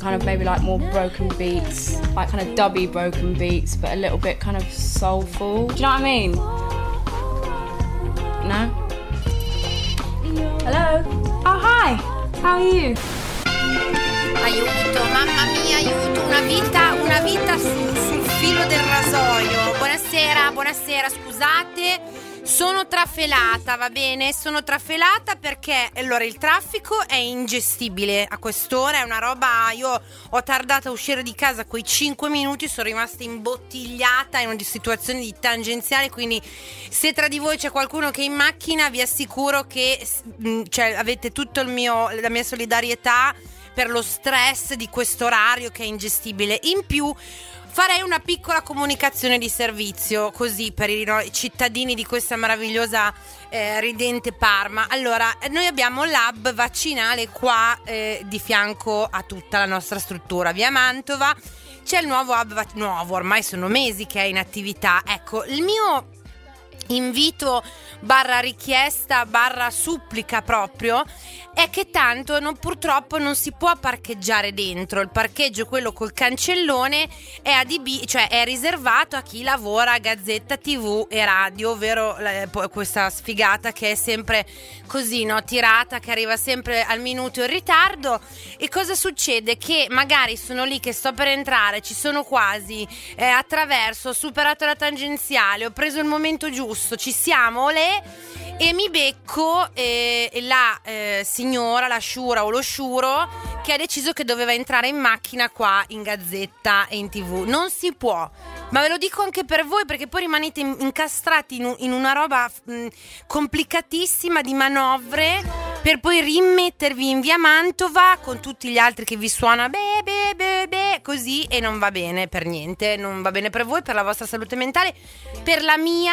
kind of maybe like more broken beats, like kind of dubby broken beats, but a little bit kind of soulful. Do you know what I mean? No? Hello? Oh, hi! How are you? Aiuto, mamma mia, aiuto, una vita sul filo del rasoio. Buonasera, scusate. Sono trafelata, va bene? Sono trafelata perché allora il traffico è ingestibile a quest'ora, è una roba. Io ho tardato a uscire di casa quei 5 minuti, sono rimasta imbottigliata in una situazione di tangenziale, quindi se tra di voi c'è qualcuno che è in macchina vi assicuro che avete tutto la mia solidarietà per lo stress di questo orario che è ingestibile. In più farei una piccola comunicazione di servizio così per i cittadini di questa meravigliosa ridente Parma. Allora, noi abbiamo l'hub vaccinale qua di fianco a tutta la nostra struttura, via Mantova. C'è il nuovo hub nuovo, ormai sono mesi che è in attività. Ecco, il mio invito / richiesta / supplica proprio è che tanto purtroppo non si può parcheggiare dentro. Il parcheggio, quello col cancellone, è ADB, cioè è riservato a chi lavora a Gazzetta TV e radio, ovvero questa sfigata che è sempre così, no? Tirata, che arriva sempre al minuto in ritardo. E cosa succede? Che magari sono lì che sto per entrare, ci sono quasi, attraverso, ho superato la tangenziale, ho preso il momento giusto, ci siamo, olè, e mi becco la signora, la sciura o lo sciuro che ha deciso che doveva entrare in macchina qua in Gazzetta e in TV. Non si può, ma ve lo dico anche per voi, perché poi rimanete incastrati in una roba complicatissima di manovre per poi rimettervi in via Mantova con tutti gli altri che vi suona così, e non va bene per niente, non va bene per voi, per la vostra salute mentale, per la mia,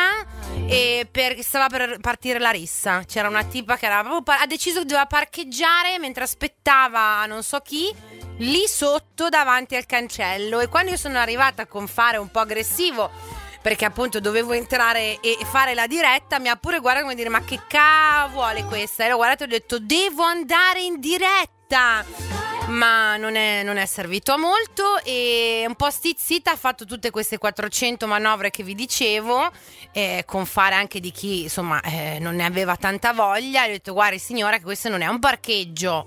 e perché stava per partire la rissa. C'era una tipa che era proprio ha deciso che doveva parcheggiare mentre aspettava non so chi lì sotto davanti al cancello, e quando io sono arrivata con fare un po' aggressivo, perché appunto dovevo entrare e fare la diretta, mi ha pure guardato come dire: ma che vuole questa? E l'ho guardato e ho detto: devo andare in diretta. Ma non è servito a molto, e un po' stizzita ha fatto tutte queste 400 manovre che vi dicevo, con fare anche di chi insomma non ne aveva tanta voglia. E ho detto: guardi signora, che questo non è un parcheggio,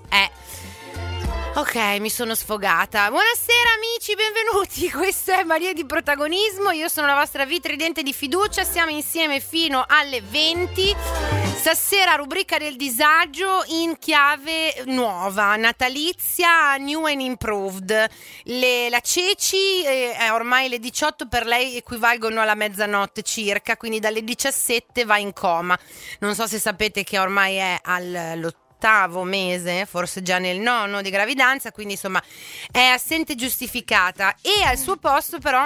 Ok, mi sono sfogata. Buonasera amici, benvenuti. Questo è Manie di Protagonismo. Io sono la vostra vitridente di fiducia. Siamo insieme fino alle 20. Stasera rubrica del disagio in chiave nuova, natalizia, new and improved. La Ceci, ormai le 18 per lei equivalgono alla mezzanotte circa, quindi dalle 17 va in coma. Non so se sapete che ormai è all'ottavo mese, forse già nel 9 di gravidanza, quindi insomma è assente giustificata, e al suo posto però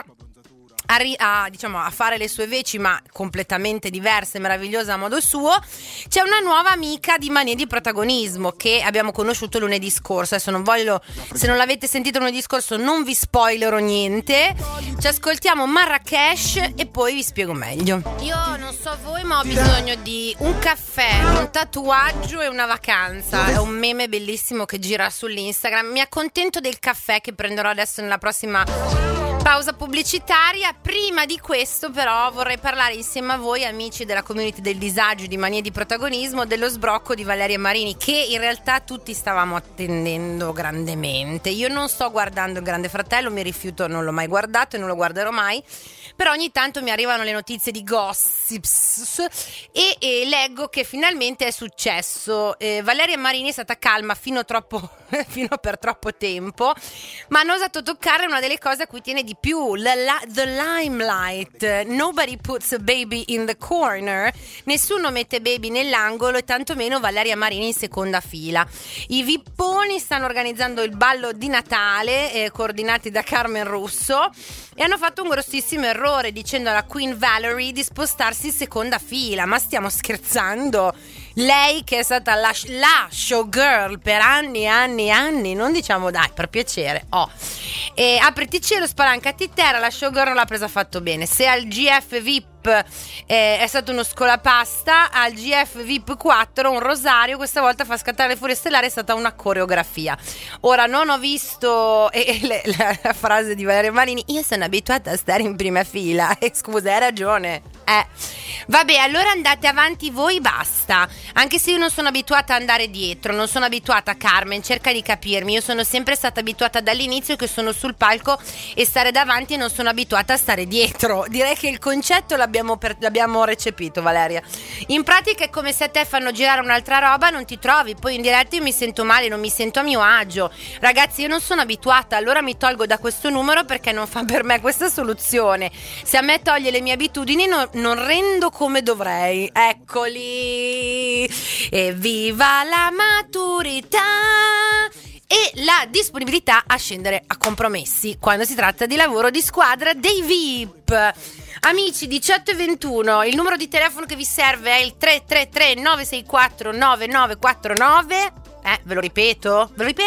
a fare le sue veci, ma completamente diverse, meravigliosa a modo suo, c'è una nuova amica di Manie di Protagonismo che abbiamo conosciuto lunedì scorso. Adesso se non l'avete sentito lunedì scorso non vi spoilerò niente, ci ascoltiamo Marrakesh e poi vi spiego meglio. Io non so voi, ma ho bisogno di un caffè, un tatuaggio e una vacanza. È un meme bellissimo che gira sull'Instagram. Mi accontento del caffè che prenderò adesso nella prossima pausa pubblicitaria. Prima di questo però vorrei parlare insieme a voi, amici della community del disagio di Manie di Protagonismo, dello sbrocco di Valeria Marini, che in realtà tutti stavamo attendendo grandemente. Io non sto guardando il Grande Fratello, mi rifiuto, non l'ho mai guardato e non lo guarderò mai, però ogni tanto mi arrivano le notizie di gossips e leggo che finalmente è successo. Valeria Marini è stata calma fino per troppo tempo, ma hanno osato toccare una delle cose a cui tiene di più, the limelight. Nobody puts a baby in the corner. Nessuno mette baby nell'angolo, e tantomeno Valeria Marini in seconda fila. I vipponi stanno organizzando il ballo di Natale, coordinati da Carmen Russo, e hanno fatto un grossissimo errore dicendo alla Queen Valerie di spostarsi in seconda fila. Ma stiamo scherzando? Lei che è stata la showgirl per anni e anni e anni, non diciamo dai, per piacere, e apriti cielo, spalancati terra, la showgirl non l'ha presa affatto bene. Se al GF VIP è stato uno scolapasta, al GF VIP 4 un rosario, questa volta fa scattare le furie stellari, è stata una coreografia. Ora non ho visto la frase di Valeria Marini, io sono abituata a stare in prima fila, scusa, hai ragione. Vabbè, allora andate avanti voi, basta. Anche se io non sono abituata ad andare dietro, non sono abituata, Carmen, cerca di capirmi. Io sono sempre stata abituata dall'inizio che sono sul palco e stare davanti, e non sono abituata a stare dietro. Direi che il concetto l'abbiamo recepito, Valeria. In pratica è come se a te fanno girare un'altra roba, non ti trovi, poi in diretta io mi sento male, non mi sento a mio agio. Ragazzi, io non sono abituata, allora mi tolgo da questo numero perché non fa per me questa soluzione. Se a me toglie le mie abitudini non rendo come dovrei. Eccoli. Evviva la maturità e la disponibilità a scendere a compromessi quando si tratta di lavoro di squadra dei VIP. Amici, 18 e 21, il numero di telefono che vi serve è il 333 964 9949. Ve lo ripeto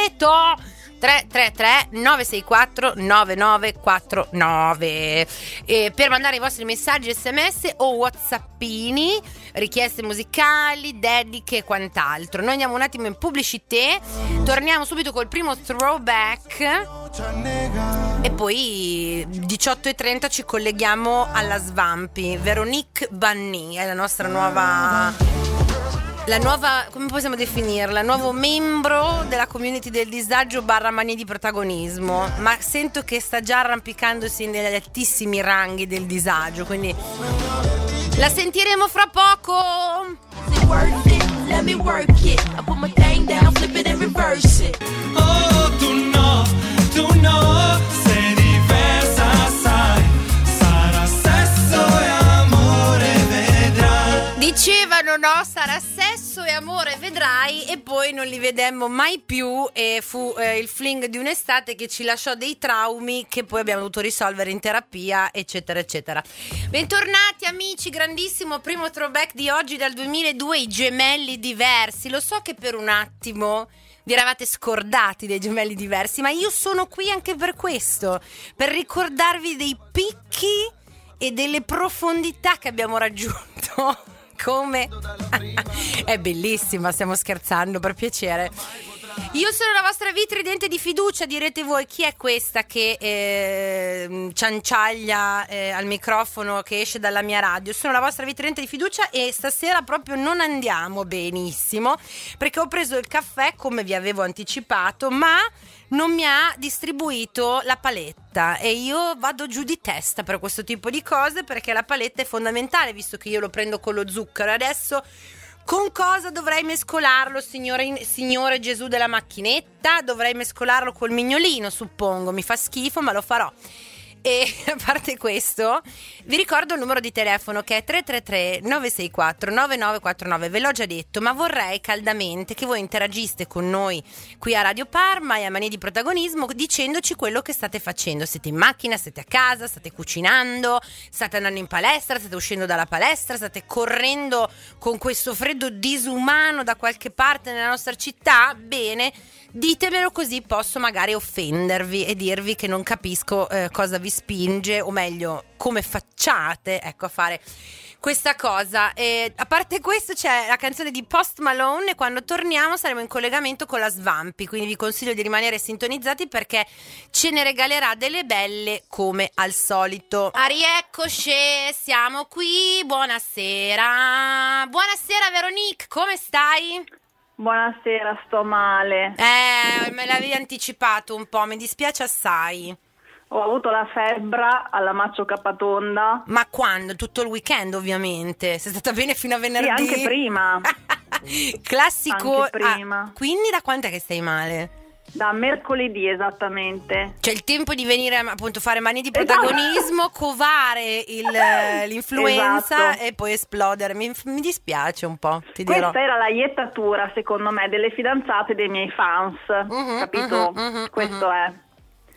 333 964 9949 per mandare i vostri messaggi SMS o whatsappini, richieste musicali, dediche e quant'altro. Noi andiamo un attimo in pubblicità, torniamo subito col primo throwback e poi 18:30 ci colleghiamo alla Svampi. Veronique Banni è la nostra nuova, come possiamo definirla? Nuovo membro della community del disagio / manie di protagonismo, ma sento che sta già arrampicandosi negli altissimi ranghi del disagio, quindi la sentiremo fra poco. Tu no, sei diversa, sai, sarà sesso e amore, vedrai. Dicevano no, sarà sesso e amore, vedrai, e poi non li vedemmo mai più e fu il fling di un'estate che ci lasciò dei traumi che poi abbiamo dovuto risolvere in terapia, eccetera eccetera. Bentornati amici, grandissimo primo throwback di oggi dal 2002, i gemelli diversi. Lo so che per un attimo vi eravate scordati dei gemelli diversi, ma io sono qui anche per questo, per ricordarvi dei picchi e delle profondità che abbiamo raggiunto. Come? È bellissima, stiamo scherzando, per piacere. Io sono la vostra vitridente di fiducia, direte voi, chi è questa che cianciaglia al microfono che esce dalla mia radio? Sono la vostra vitridente di fiducia e stasera proprio non andiamo benissimo perché ho preso il caffè come vi avevo anticipato, ma non mi ha distribuito la paletta e io vado giù di testa per questo tipo di cose, perché la paletta è fondamentale visto che io lo prendo con lo zucchero. Adesso con cosa dovrei mescolarlo, signore Gesù della macchinetta? Dovrei mescolarlo col mignolino, suppongo. Mi fa schifo, ma lo farò. E a parte questo, vi ricordo il numero di telefono che è 333 964 9949. Ve l'ho già detto, ma vorrei caldamente che voi interagiste con noi qui a Radio Parma e a Manie di Protagonismo dicendoci quello che state facendo. Siete in macchina, siete a casa, state cucinando, state andando in palestra, state uscendo dalla palestra, state correndo con questo freddo disumano da qualche parte nella nostra città? Bene, ditemelo così posso magari offendervi e dirvi che non capisco cosa vi spinge, o meglio come facciate, ecco, a fare questa cosa. E a parte questo c'è la canzone di Post Malone e quando torniamo saremo in collegamento con la Svampi, quindi vi consiglio di rimanere sintonizzati perché ce ne regalerà delle belle come al solito. Rieccoci, siamo qui, buonasera Veronique, come stai? Buonasera, sto male. Me l'avevi anticipato un po', mi dispiace assai. Ho avuto la febbre alla Maccio Capatonda. Ma quando? Tutto il weekend, ovviamente. Sei stata bene fino a venerdì? Sì, anche prima. Classico. Anche prima. Quindi da quant'è che stai male? Da mercoledì esattamente. C'è il tempo di venire appunto fare Manie di Protagonismo, covare l'influenza e poi esplodere. Mi dispiace un po', ti dirò. Questa era la iettatura, secondo me, delle fidanzate dei miei fans. Capito? Questo è.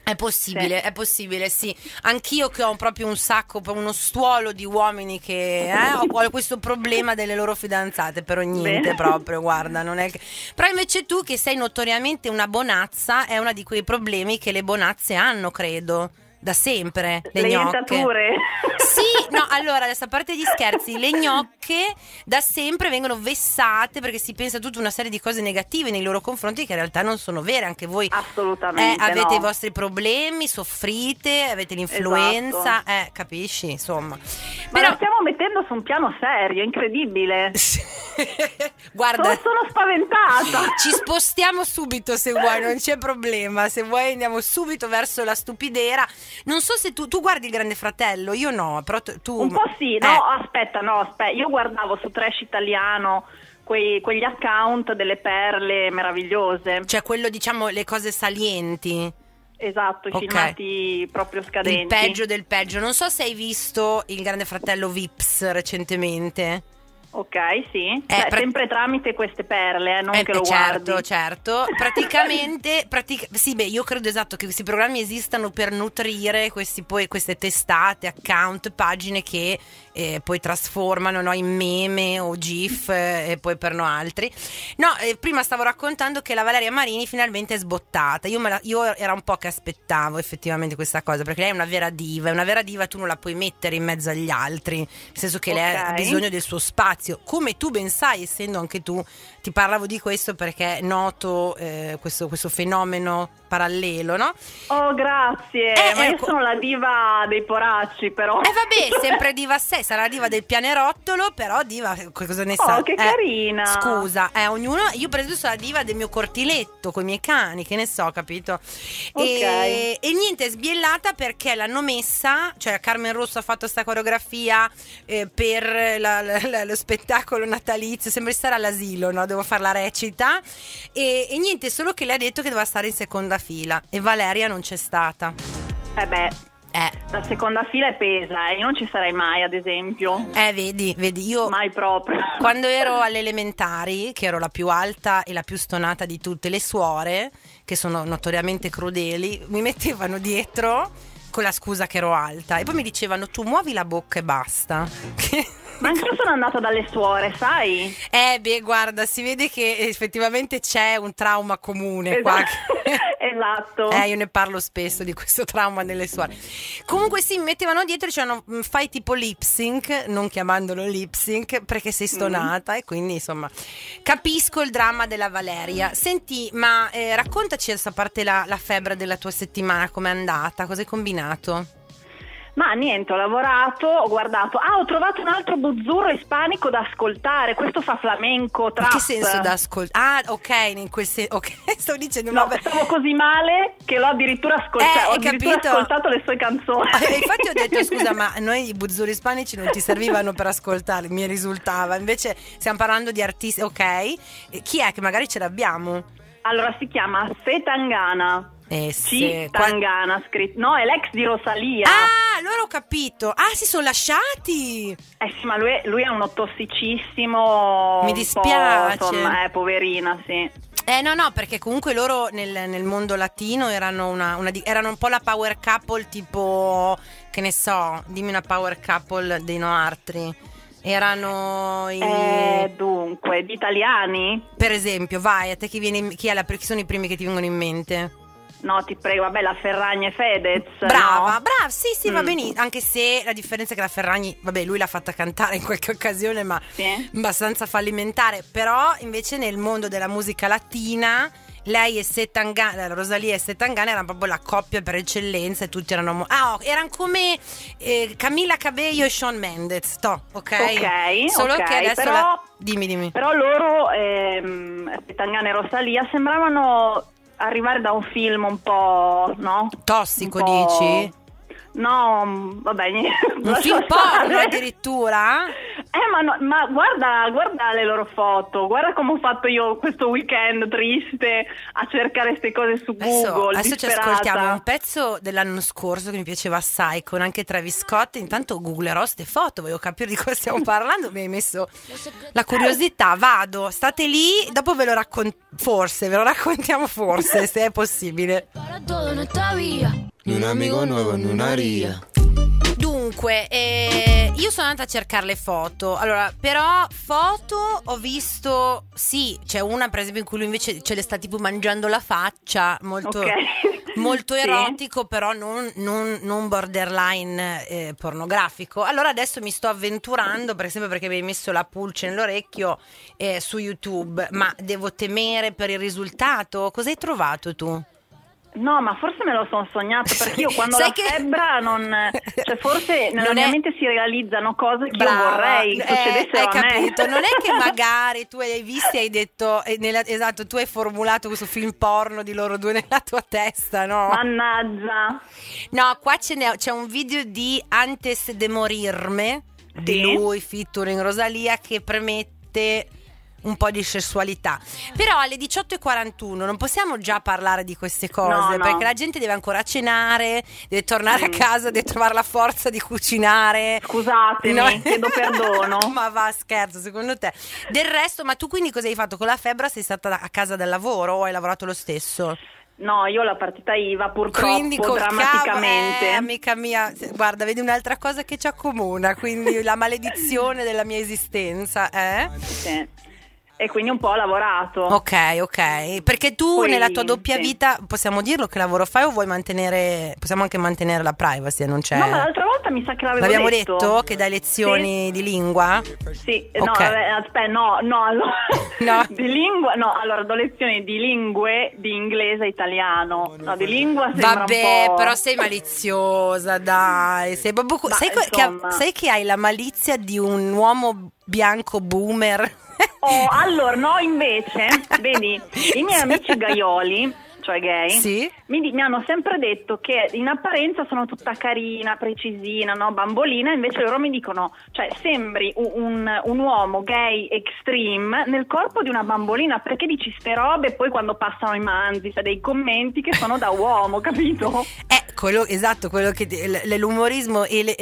È possibile, sì. Anch'io che ho proprio un sacco, uno stuolo di uomini che ho questo problema delle loro fidanzate, però niente. Bene. Proprio, guarda, non è che... Però invece tu che sei notoriamente una bonazza, è uno di quei problemi che le bonazze hanno, credo. Da sempre, le gnocche. Sì, no, allora adesso a parte gli scherzi, le gnocche da sempre vengono vessate perché si pensa a tutta una serie di cose negative nei loro confronti che in realtà non sono vere. Anche voi assolutamente avete i vostri problemi, soffrite, avete l'influenza, capisci, insomma. Ma la stiamo mettendo su un piano serio, incredibile. Guarda, sono spaventata. Ci spostiamo subito se vuoi, non c'è problema. Se vuoi andiamo subito verso la stupidera. Non so se tu guardi il Grande Fratello, io no, però tu... Un po' sì, no, aspetta, io guardavo su Trash Italiano quegli account delle perle meravigliose. Cioè quello, diciamo, le cose salienti. Esatto, i filmati proprio scadenti. Il peggio del peggio. Non so se hai visto il Grande Fratello Vips recentemente. Ok, sì, sempre tramite queste perle, non che lo guardi. Certo, praticamente sì, beh, io credo esatto che questi programmi esistano per nutrire queste testate, account, pagine che poi trasformano in meme o gif e poi per altri. No, prima stavo raccontando che la Valeria Marini finalmente è sbottata. Io era un po' che aspettavo effettivamente questa cosa, perché lei è una vera diva, tu non la puoi mettere in mezzo agli altri, nel senso che lei ha bisogno del suo spazio, come tu ben sai, essendo anche tu, ti parlavo di questo perché noto questo fenomeno parallelo, no? Oh, grazie, ma io sono la diva dei poracci, però. Vabbè, sempre diva a sé, sarà la diva del pianerottolo, però diva, cosa ne sa? Oh, che carina. Scusa, ognuno, io per esempio sono la diva del mio cortiletto con i miei cani, che ne so, capito? E niente, è sbiellata perché l'hanno messa, cioè Carmen Rosso ha fatto sta coreografia per lo spettacolo natalizio, sembra stare all'asilo, no? Devo fare la recita e niente, solo che lei ha detto che doveva stare in seconda fila e Valeria non c'è stata. La seconda fila è pesa, io non ci sarei mai, ad esempio. Vedi, io mai proprio. Quando ero alle elementari, che ero la più alta e la più stonata di tutte le suore, che sono notoriamente crudeli, mi mettevano dietro con la scusa che ero alta e poi mi dicevano tu muovi la bocca e basta. Ma anche io sono andata dalle suore, sai? Guarda, si vede che effettivamente c'è un trauma comune qua. Esatto. Io ne parlo spesso di questo trauma nelle suore. Comunque sì, mi mettevano dietro e dicevano fai tipo lip sync, non chiamandolo lip sync perché sei stonata e quindi insomma capisco il dramma della Valeria. Senti, ma raccontaci adesso, a parte la febbre della tua settimana, com'è andata, cosa hai combinato? Ma niente, ho lavorato, ho guardato. Ho trovato un altro buzzurro ispanico da ascoltare. Questo fa flamenco, trap. Ma che senso da ascoltare? Ok, in quel senso. Ok, sto dicendo. No, stavo così male che l'ho addirittura ascoltato. Ho addirittura ascoltato le sue canzoni. Infatti ho detto scusa, ma noi i buzzurri ispanici non ti servivano per ascoltare, mi risultava. Invece stiamo parlando di artisti, ok? Chi è che magari ce l'abbiamo? Allora si chiama Zetangana. Tangana scritto. No, è l'ex di Rosalia. Allora ho capito. Si sono lasciati. Sì, ma lui è uno tossicissimo. Mi dispiace. Insomma, poverina, sì. No, perché comunque loro nel mondo latino erano erano un po' la power couple, tipo, che ne so, dimmi una power couple dei Noartri. Erano dunque, di italiani? Per esempio, vai, a te chi sono i primi che ti vengono in mente? No, ti prego, vabbè, la Ferragni e Fedez. Brava, sì, va benissimo. Anche se la differenza è che la Ferragni, vabbè, lui l'ha fatta cantare in qualche occasione, ma abbastanza fallimentare. Però invece nel mondo della musica latina, lei e Zetangana, Rosalia e Zetangana erano proprio la coppia per eccellenza e tutti erano erano come Camila Cabello e Shawn Mendes, ok? Solo che adesso dimmi. Però loro Zetangana e Rosalia sembravano arrivare da un film un po', no? Tossico, dici? No, vabbè, niente. Un film porno addirittura? Ma guarda le loro foto, guarda come ho fatto io questo weekend triste a cercare queste cose su Google. Adesso ci ascoltiamo un pezzo dell'anno scorso che mi piaceva assai, con anche Travis Scott. Intanto googlerò ste foto, voglio capire di cosa stiamo parlando. Mi hai messo la curiosità, vado, state lì, dopo ve lo raccontiamo forse, se è possibile. todo no está vía. Ni un amigo nuevo, ni una haría. Dunque, io sono andata a cercare le foto. Allora, però foto ho visto, sì, c'è una per esempio in cui lui invece ce le sta tipo mangiando la faccia, molto, molto Sì. erotico, però non borderline pornografico. Allora adesso mi sto avventurando, per esempio perché mi hai messo la pulce nell'orecchio su YouTube, ma devo temere per il risultato? Cosa hai trovato tu? No, ma forse me lo sono sognato, perché io quando Sai la che- febbra cioè forse nella Non mia è- mente si realizzano cose che Brava, io vorrei succedessero hai a me. capito, non è che magari tu hai visto e hai detto esatto, tu hai formulato questo film porno di loro due nella tua testa, no? Mannaggia. No, qua c'è un video di Antes de Morirme di Sì. lui featuring Rosalia che premette un po' di sessualità. Però alle 18:41 non possiamo già parlare di queste cose, No, no. perché la gente deve ancora cenare, deve tornare a casa, deve trovare la forza di cucinare. Scusatemi, chiedo perdono. Ma va, scherzo, secondo te. Del resto, ma tu quindi cosa hai fatto? Con la febbre sei stata a casa dal lavoro o hai lavorato lo stesso? No, io ho la partita IVA purtroppo Quindi col drammaticamente. amica mia, guarda, vedi un'altra cosa che ci accomuna, quindi la maledizione della mia esistenza, Sì. E quindi un po' ho lavorato. Ok, perché tu Poi, nella tua doppia sì. vita, possiamo dirlo che lavoro fai o vuoi mantenere, possiamo anche mantenere la privacy, non c'è... No, ma l'altra volta mi sa che l'avevo L'abbiamo detto. detto che dai lezioni di lingua? Sì, Ok. no, vabbè, aspetta, no, allora, No. di lingua, no, allora do lezioni di lingue, di inglese e italiano, no, di lingua sembra Vabbè, un po'... però sei maliziosa, dai. Sei proprio Ma, insomma. sai che hai la malizia di un uomo bianco boomer? Oh, allora, no, invece, vedi, i miei amici gaioli, cioè gay, Sì. mi hanno sempre detto che in apparenza sono tutta carina, precisina, no, bambolina, invece loro mi dicono, cioè sembri un uomo gay extreme nel corpo di una bambolina, perché dici ste robe e poi quando passano i manzi, c'è dei commenti che sono da uomo, capito? Esatto, quello che l'umorismo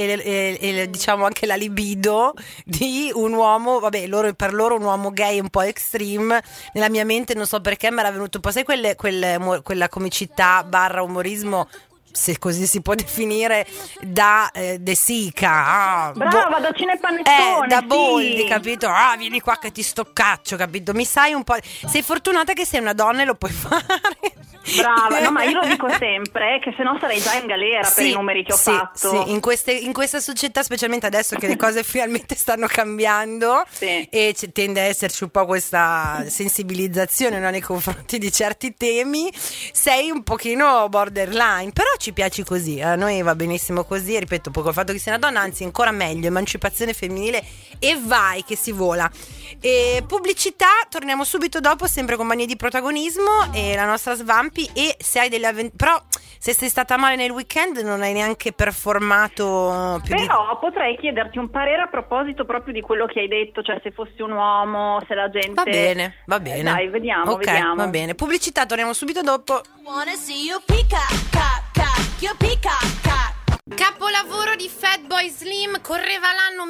e diciamo anche la libido di un uomo, vabbè, per loro un uomo gay un po' extreme, nella mia mente non so perché mi era venuto un po', sai quella comicità barra umorismo, se così si può definire, da De Sica. Brava, da Cinepanettone, da sì. Boldi, capito? Vieni qua che ti stoccaccio, capito? Mi sai un po'. Sei fortunata che sei una donna e lo puoi fare. Brava, no, ma io lo dico sempre, che sennò sarei già in galera per i numeri che ho fatto. Sì, in questa società, specialmente adesso che le cose finalmente stanno cambiando, Sì. e tende a esserci un po' questa sensibilizzazione, no, nei confronti di certi temi, sei un pochino borderline, però ci piaci così, a noi va benissimo così, ripeto, poi col fatto che sei una donna, anzi ancora meglio, emancipazione femminile e vai che si vola. E pubblicità, torniamo subito dopo, sempre compagnia di protagonismo e la nostra Svampi. E se hai delle però se sei stata male nel weekend non hai neanche performato più Però potrei chiederti un parere a proposito proprio di quello che hai detto, cioè se fossi un uomo, se la gente... Va bene. Dai, vediamo, Ok, vediamo. va bene. Pubblicità, torniamo subito dopo. Wanna see you peacock, cock, cock, your peacock, cock. Capolavoro di Fatboy Slim, correva l'anno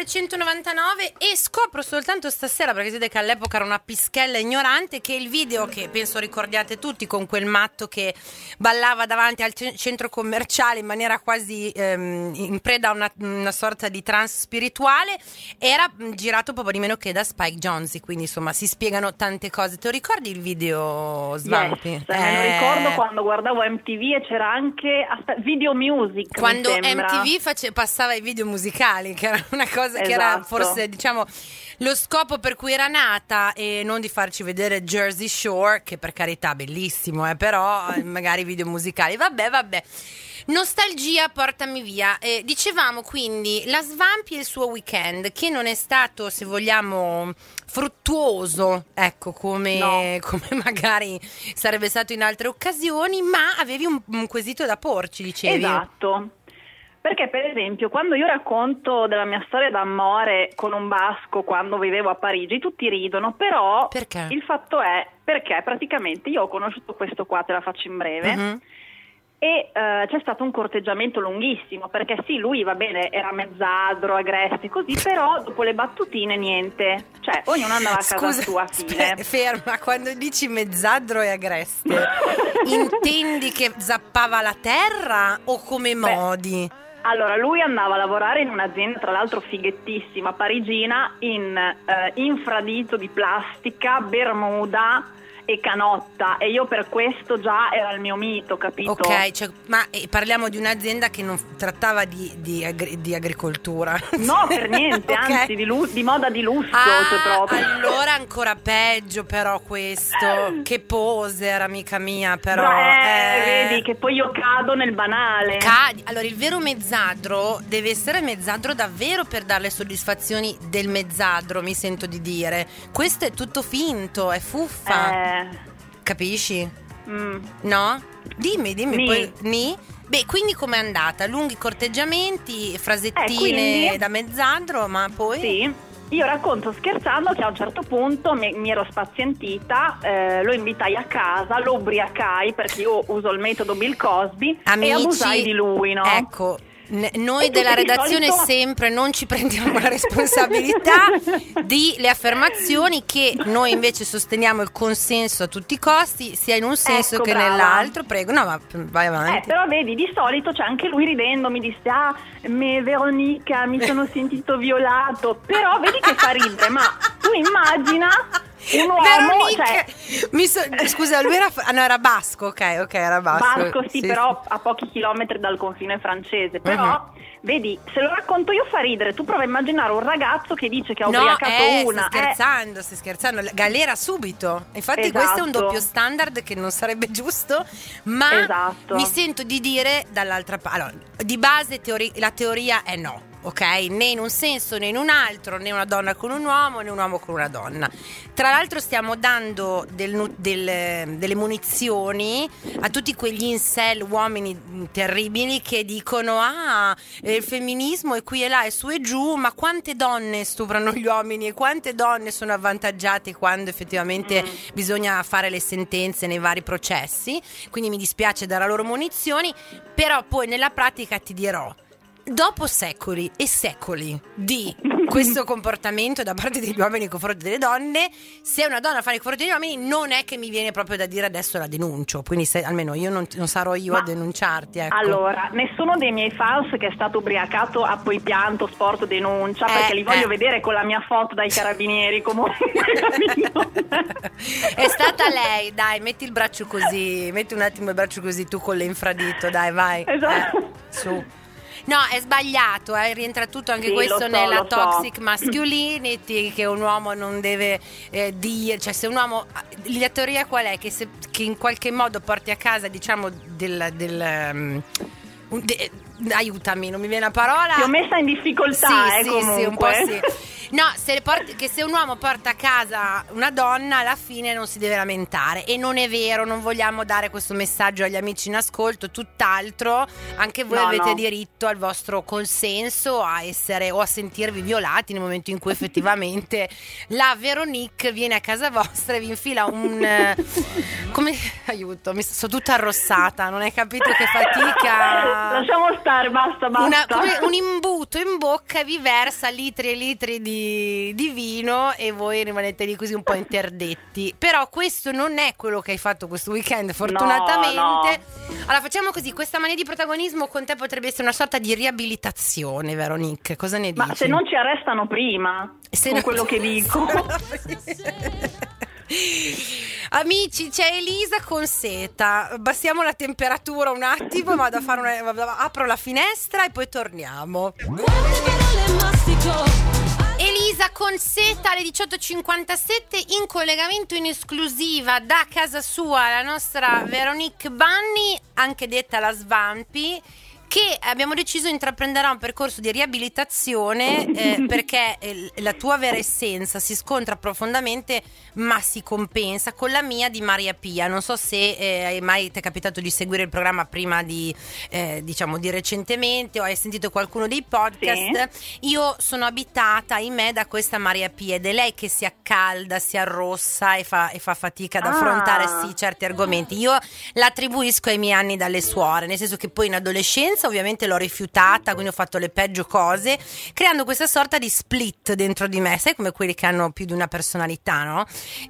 1999 e scopro soltanto stasera, perché vedete che all'epoca era una pischella ignorante, che il video che penso ricordiate tutti con quel matto che ballava davanti al centro commerciale in maniera quasi in preda a una sorta di trance spirituale era girato poco di meno che da Spike Jonze, quindi insomma si spiegano tante cose. Te lo ricordi il video, Svampi? Yes, me lo ricordo quando guardavo MTV e c'era anche Video Music. Quando mi sembra. MTV passava i video musicali, che era una cosa che era Esatto. forse, diciamo, lo scopo per cui era nata, e non di farci vedere Jersey Shore, che per carità bellissimo, però magari video musicali. Vabbè. Nostalgia, portami via. Dicevamo quindi la Svampi e il suo weekend, che non è stato, se vogliamo, fruttuoso, ecco, come magari sarebbe stato in altre occasioni, ma avevi un quesito da porci, dicevi. Esatto. Perché per esempio quando io racconto della mia storia d'amore con un basco quando vivevo a Parigi, tutti ridono, però Perché? il fatto è perché praticamente io ho conosciuto questo qua, te la faccio in breve, Mhm. e c'è stato un corteggiamento lunghissimo, perché sì, lui va bene, era mezzadro, agreste, così, però dopo le battutine niente, cioè ognuno andava a casa sua, fine. Ferma, quando dici mezzadro e agreste, intendi che zappava la terra o come modi? Allora, lui andava a lavorare in un'azienda, tra l'altro fighettissima, parigina, in infradito di plastica, bermuda e canotta, e io per questo già era il mio mito, capito? Ok, cioè, ma parliamo di un'azienda che non trattava di agricoltura. No, per niente, Okay. anzi di moda di lusso, cioè proprio. Allora ancora peggio però questo. Che poser, amica mia, però. Vedi che poi io cado nel banale. Allora, il vero mezzadro deve essere mezzadro davvero per dare le soddisfazioni del mezzadro, mi sento di dire. Questo è tutto finto, è fuffa. Capisci? No? Dimmi, Ni. poi. Beh, quindi com'è andata? Lunghi corteggiamenti, frasettine quindi? da mezzadro, ma poi? Sì. Io racconto scherzando che a un certo punto mi ero spazientita, lo invitai a casa, lo ubriacai perché io uso il metodo Bill Cosby. Amici, e abusai di lui, no? Ecco, noi E della tutti di redazione solito- sempre non ci prendiamo la responsabilità di le affermazioni, che noi invece sosteniamo il consenso a tutti i costi, sia in un senso Ecco, che brava. nell'altro. Prego, no, ma vai avanti. Però vedi, di solito c'è anche lui ridendo, mi disse: ah, Veronica, mi sono sentito violato. Però vedi che fa ridere, ma tu immagina un uomo, Veronica, cioè, scusa, lui era basco, ok, era basco. Basco, sì, però a pochi chilometri dal confine francese. Però vedi, se lo racconto io fa ridere. Tu prova a immaginare un ragazzo che dice che ha ubriacato una. Stai scherzando, galera subito. Infatti questo è un Esatto. doppio standard che non sarebbe giusto, ma Esatto. mi sento di dire dall'altra parte. Allora, di base la teoria è no. Ok, né in un senso né in un altro, né una donna con un uomo né un uomo con una donna. Tra l'altro stiamo dando delle munizioni a tutti quegli incel, uomini terribili, che dicono il femminismo è qui e là, è su e giù, ma quante donne stuprano gli uomini e quante donne sono avvantaggiate quando effettivamente bisogna fare le sentenze nei vari processi. Quindi mi dispiace dare loro munizioni, però poi nella pratica ti dirò, dopo secoli e secoli di questo comportamento da parte degli uomini nei confronti delle donne, se una donna fa nei confronti degli uomini, non è che mi viene proprio da dire adesso la denuncio, quindi almeno io non sarò io a denunciarti, ecco. Allora, nessuno dei miei fans che è stato ubriacato ha poi pianto, sporto denuncia, perché li voglio vedere con la mia foto dai carabinieri comunque. È stata lei, dai, metti il braccio così, metti un attimo il braccio così tu con l'infradito, dai, vai. Esatto. Su. No, è sbagliato, rientra tutto anche Sì, questo lo so, nella lo so. toxic masculinity, che un uomo non deve dire, cioè se un uomo, la teoria qual è? Che in qualche modo porti a casa, diciamo, aiutami, non mi viene la parola. Ti ho messa in difficoltà, comunque. Sì, un po' sì. No, che se un uomo porta a casa una donna, alla fine non si deve lamentare. E non è vero, non vogliamo dare questo messaggio agli amici in ascolto, tutt'altro. Anche voi avete diritto al vostro consenso a essere o a sentirvi violati nel momento in cui effettivamente la Veronique viene a casa vostra e vi infila aiuto, mi sono tutta arrossata, non hai capito che fatica. Lasciamo stare, basta. Un imbuto in bocca e vi versa litri e litri di vino e voi rimanete lì così un po' interdetti. Però questo non è quello che hai fatto questo weekend, fortunatamente. No. Allora facciamo così, questa mania di protagonismo con te potrebbe essere una sorta di riabilitazione, Veronique, cosa ne dici? Ma se non ci arrestano prima, con quello che dico. Amici, c'è Elisa con seta. Abbassiamo la temperatura un attimo, vado a fare apro la finestra e poi torniamo. Elisa con seta alle 18.57 in collegamento in esclusiva da casa sua, la nostra Veronique Banni, anche detta la Svampi, che abbiamo deciso intraprenderà un percorso di riabilitazione perché la tua vera essenza si scontra profondamente, ma si compensa con la mia di Maria Pia. Non so se mai ti è capitato di seguire il programma prima di recentemente, o hai sentito qualcuno dei podcast. Sì. Io sono abitata, ahimè, da questa Maria Pia, ed è lei che si accalda, si arrossa e fa fatica ad affrontare certi argomenti. Io l'attribuisco ai miei anni dalle suore, nel senso che poi in adolescenza ovviamente l'ho rifiutata, quindi ho fatto le peggio cose, creando questa sorta di split dentro di me, sai, come quelli che hanno più di una personalità, no?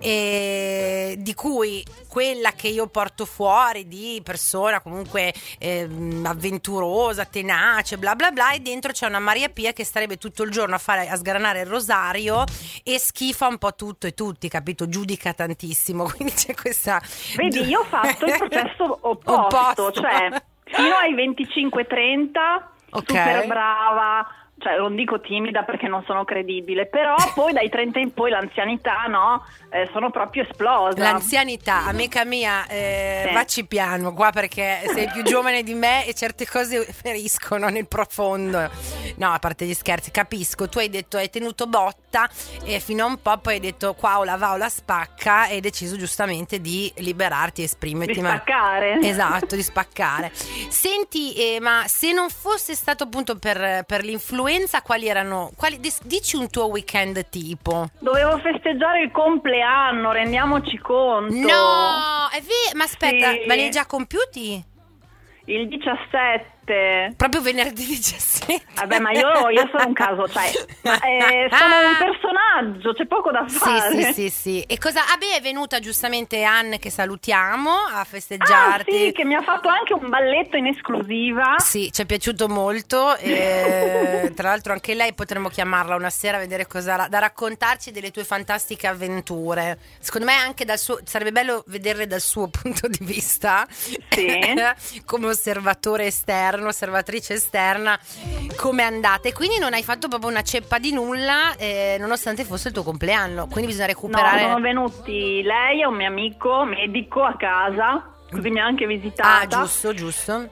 E di cui quella che io porto fuori di persona comunque avventurosa, tenace, bla bla bla, e dentro c'è una Maria Pia che starebbe tutto il giorno a sgranare il rosario e schifa un po' tutto e tutti, capito? Giudica tantissimo, quindi c'è questa... Vedi, io ho fatto il processo opposto. Cioè fino ai 25-30 super brava, cioè non dico timida perché non sono credibile, però poi dai 30 in poi l'anzianità, no? Sono proprio esplosa. L'anzianità, amica mia, sì. Vacci piano qua, perché sei più giovane di me e certe cose feriscono nel profondo. No, a parte gli scherzi, capisco. Tu hai detto, hai tenuto botta e fino a un po' poi hai detto qua o la spacca, e hai deciso giustamente di liberarti e esprimerti. Di spaccare. Esatto, di spaccare. Senti, ma se non fosse stato appunto per l'influenza, dici un tuo weekend tipo? Dovevo festeggiare il compleanno, rendiamoci conto. No, è vero, ma aspetta, sì. Ma li hai già compiuti? Il 17. Proprio venerdì 17. Vabbè, ma io sono un caso, cioè sono un personaggio, c'è poco da fare. Sì. E cosa? È venuta giustamente Anne, che salutiamo, a festeggiarti. Sì, che mi ha fatto anche un balletto in esclusiva. Sì, ci è piaciuto molto. Tra l'altro anche lei potremmo chiamarla una sera a vedere cosa da raccontarci delle tue fantastiche avventure. Secondo me anche sarebbe bello vederle dal suo punto di vista. Sì. Come osservatrice esterna, come è andata. E quindi non hai fatto proprio una ceppa di nulla, nonostante fosse il tuo compleanno, quindi bisogna recuperare. No, sono venuti lei e un mio amico medico a casa, così mi ha anche visitata. Giusto.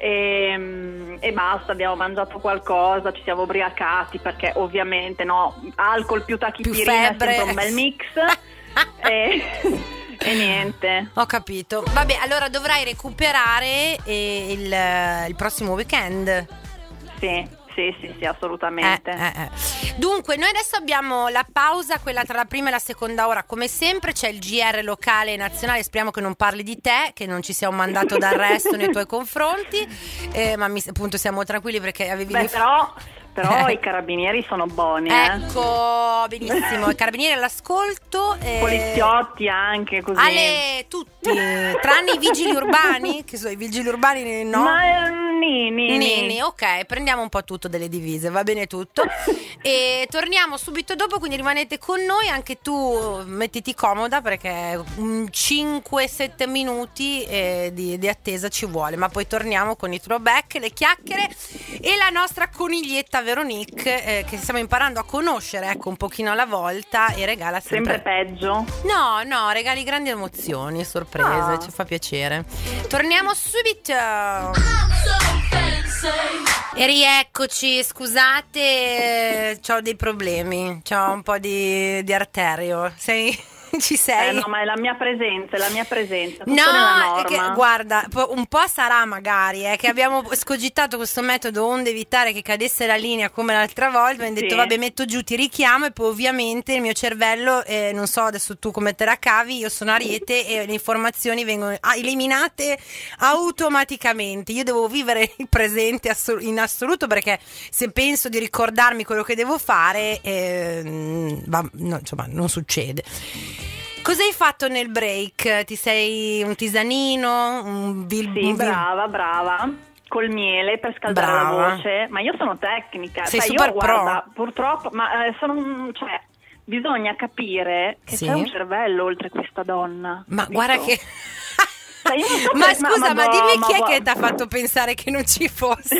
E basta, abbiamo mangiato qualcosa, ci siamo ubriacati, perché ovviamente alcol più tachipirina è sempre un bel mix. E niente. Ho capito. Vabbè, allora dovrai recuperare il prossimo weekend. Sì, assolutamente. Dunque, noi adesso abbiamo la pausa, quella tra la prima e la seconda ora. Come sempre c'è il GR locale e nazionale. Speriamo che non parli di te, che non ci sia un mandato d'arresto nei tuoi confronti, ma appunto siamo tranquilli perché avevi però i carabinieri sono buoni. Ecco, benissimo. I carabinieri all'ascolto. Poliziotti anche, così. Tutti, tranne i vigili urbani, che sono i vigili urbani, no? Ma Nini. Ok, prendiamo un po' tutto delle divise, va bene tutto. E torniamo subito dopo, quindi rimanete con noi, anche tu mettiti comoda, perché 5-7 minuti di attesa ci vuole, ma poi torniamo con i throwback, le chiacchiere e la nostra coniglietta Veronique, che stiamo imparando a conoscere, ecco, un pochino alla volta, e regala sempre peggio. No, regali grandi emozioni e sorprese, ci fa piacere. Torniamo subito. E rieccoci, scusate, c'ho dei problemi, c'ho un po' di arterio. Ci sei? No, ma è la mia presenza, tutto no, nella norma. Guarda, un po' sarà magari che abbiamo scogitato questo metodo onde evitare che cadesse la linea come l'altra volta. Mi hanno detto vabbè, metto giù, ti richiamo, e poi ovviamente il mio cervello, non so adesso tu come te la cavi, io sono Ariete e le informazioni vengono eliminate automaticamente. Io devo vivere il presente in assoluto, perché se penso di ricordarmi quello che devo fare, insomma, non succede. Cosa hai fatto nel break? Ti sei un tisanino? Sì, brava. Col miele per scaldare la voce. Ma io sono tecnica. Sei super guarda, purtroppo, ma bisogna capire che c'è un cervello oltre questa donna. Ma capito? guarda che Cioè, io non so Ma per- scusa, ma boh, dimmi chi è boh. che ti ha fatto pensare che non ci fosse?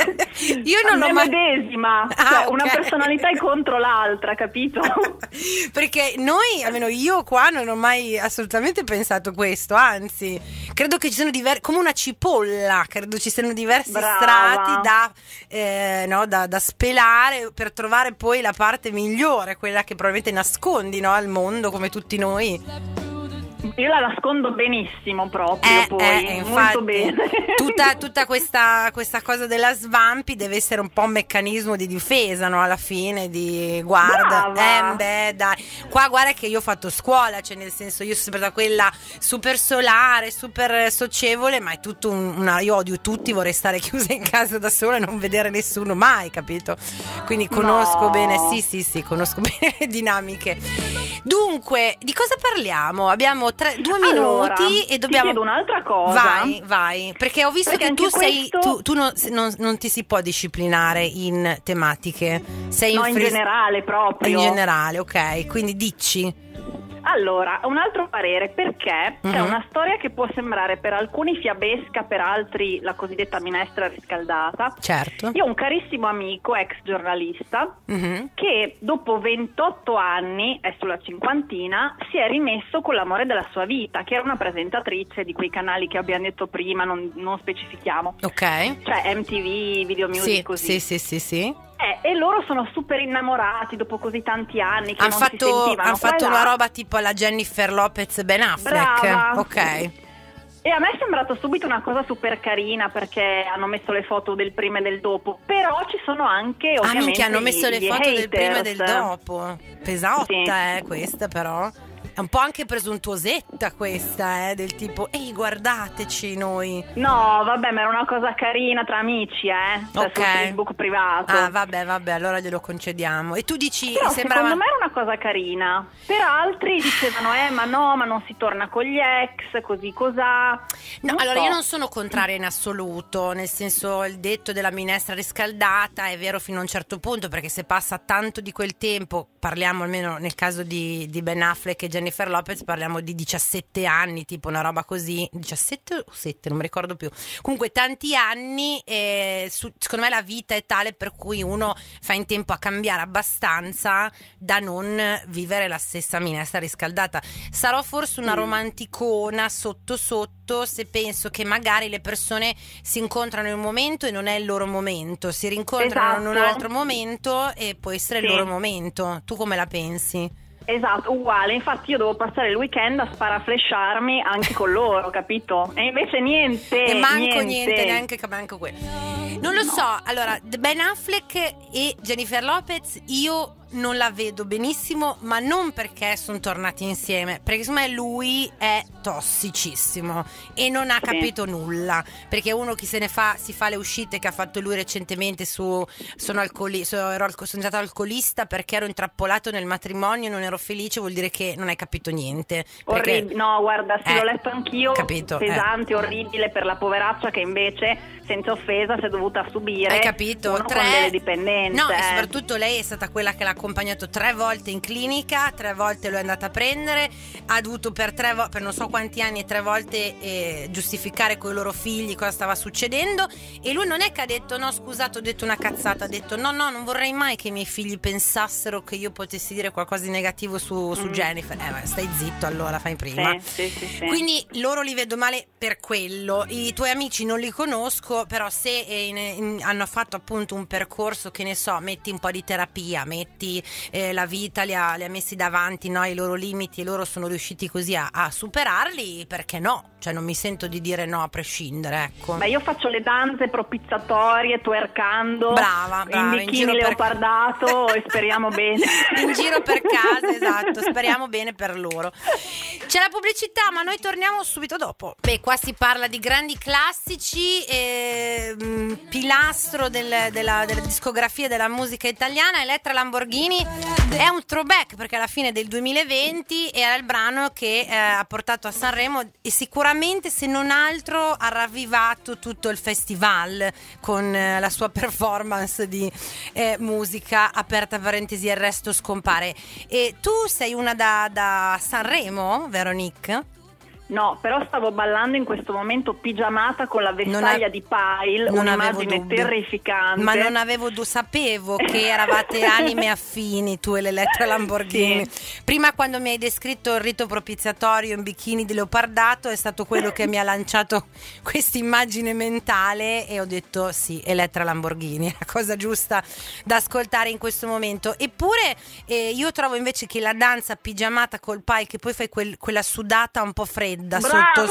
Io non l'ho Me mai... medesima, Ah, cioè ok. una personalità è contro l'altra, capito? Perché noi, almeno io qua, non ho mai assolutamente pensato questo, anzi, credo che ci siano come una cipolla, credo ci siano diversi Brava. strati da spelare per trovare poi la parte migliore, quella che probabilmente nascondi, no, al mondo come tutti noi. Io la nascondo benissimo proprio, poi, Infatti, molto bene. tutta questa cosa della svampi deve essere un po' un meccanismo di difesa, no? Alla fine di guarda, Brava. dai. Qua guarda che io ho fatto scuola, cioè nel senso io sono sempre da quella super solare, super socievole, ma è tutto io odio tutti, vorrei stare chiusa in casa da sola e non vedere nessuno mai, capito? Quindi conosco No. bene, sì, conosco bene le dinamiche. Dunque, di cosa parliamo? Abbiamo 2 Allora, minuti e dobbiamo... ti chiedo un'altra cosa. Vai, perché ho visto Perché che tu anche sei questo- tu non ti si può disciplinare in tematiche. Sei No, in generale proprio. In generale, ok, quindi dici. Allora, un altro parere, perché c'è Mhm. una storia che può sembrare per alcuni fiabesca, per altri la cosiddetta minestra riscaldata. Certo. Io ho un carissimo amico, ex giornalista, Mhm. che dopo 28 anni, è sulla cinquantina, si è rimesso con l'amore della sua vita, che era una presentatrice di quei canali che abbiamo detto prima, non specifichiamo. Ok. Cioè MTV, Video Music, Sì, così. sì. E loro sono super innamorati dopo così tanti anni che Hanno non si sentivano. han fatto Qua e una là. roba tipo alla Jennifer Lopez e Ben Affleck. Brava. Ok. E a me è sembrato subito una cosa super carina perché hanno messo le foto del prima e del dopo, però ci sono anche ovviamente Minchia, hanno messo le gli foto del prima e del haters. dopo. Pesotta, Sì. questa però. È un po' anche presuntuosetta questa, del tipo, ehi, guardateci noi. No, vabbè, ma era una cosa carina tra amici, Cioè, Ok. su Facebook privato. Ah, vabbè, allora glielo concediamo. E tu dici, Però sembrava... secondo me era una cosa carina. Per altri dicevano, ma no, ma non si torna con gli ex, così cos'ha. No, Non allora so. io non sono contraria in assoluto, nel senso il detto della minestra riscaldata è vero fino a un certo punto, perché se passa tanto di quel tempo, parliamo almeno nel caso di Ben Affleck e Jennifer Lopez, parliamo di 17 anni, tipo una roba così, 17 o 7, non mi ricordo più. Comunque tanti anni, secondo me la vita è tale per cui uno fa in tempo a cambiare abbastanza da non vivere la stessa minestra riscaldata. Sarò forse una romanticona sotto se penso che magari le persone si incontrano in un momento e non è il loro momento, si rincontrano in un Esatto. altro momento e può essere il Sì. loro momento. Tu come la pensi? Esatto, uguale, infatti io devo passare il weekend a sparaflesciarmi anche con loro, capito? E invece niente. E manco niente, neanche quello. Non lo so, allora Ben Affleck e Jennifer Lopez io non la vedo benissimo, ma non perché sono tornati insieme, perché secondo me lui è tossicissimo e non ha capito nulla, perché uno che si fa le uscite che ha fatto lui recentemente sono stato alcolista perché ero intrappolato nel matrimonio, non ero felice, vuol dire che non hai capito niente. Perché, No, guarda, sì, l'ho letto anch'io, capito, pesante, orribile per la poveraccia che invece, senza offesa, si è dovuta subire. Hai capito? Uno con delle dipendenze. No, e soprattutto lei è stata quella che l'ha accompagnato 3 volte in clinica, 3 volte lo è andata a prendere, ha dovuto per non so quanti anni e 3 volte giustificare con i loro figli cosa stava succedendo, e lui non è che ha detto no scusate ho detto una cazzata, ha detto no non vorrei mai che i miei figli pensassero che io potessi dire qualcosa di negativo su Jennifer. Stai zitto allora, fai prima. Sì. Quindi loro li vedo male per quello. I tuoi amici non li conosco, però se hanno fatto appunto un percorso, che ne so, metti un po' di terapia, metti la vita li ha messi davanti, no, i loro limiti, e loro sono riusciti così a superarli, perché no? Cioè non mi sento di dire no a prescindere, ecco. Beh, io faccio le danze propiziatorie, twerkando, Brava, in bikini leopardato e speriamo bene. In giro per casa, esatto, speriamo bene per loro. C'è la pubblicità, ma noi torniamo subito dopo. Beh, qua si parla di grandi classici, pilastro della discografia della musica italiana. Elettra Lamborghini è un throwback perché alla fine del 2020 era il brano che ha portato a Sanremo e sicuramente, se non altro, ha ravvivato tutto il festival con la sua performance di musica, aperta parentesi, il resto scompare. E tu sei una da Sanremo, Veronique? No, però stavo ballando in questo momento pigiamata con la vestaglia di Pile, un'immagine terrificante. Ma non avevo sapevo che eravate anime affini, tu e l'Elettra Lamborghini. Sì. Prima, quando mi hai descritto il rito propiziatorio in bikini di leopardato, è stato quello che mi ha lanciato questa immagine mentale e ho detto sì, Elettra Lamborghini, è la cosa giusta da ascoltare in questo momento. Eppure io trovo invece che la danza pigiamata col Pile, che poi fai quella sudata un po' fredda, sotto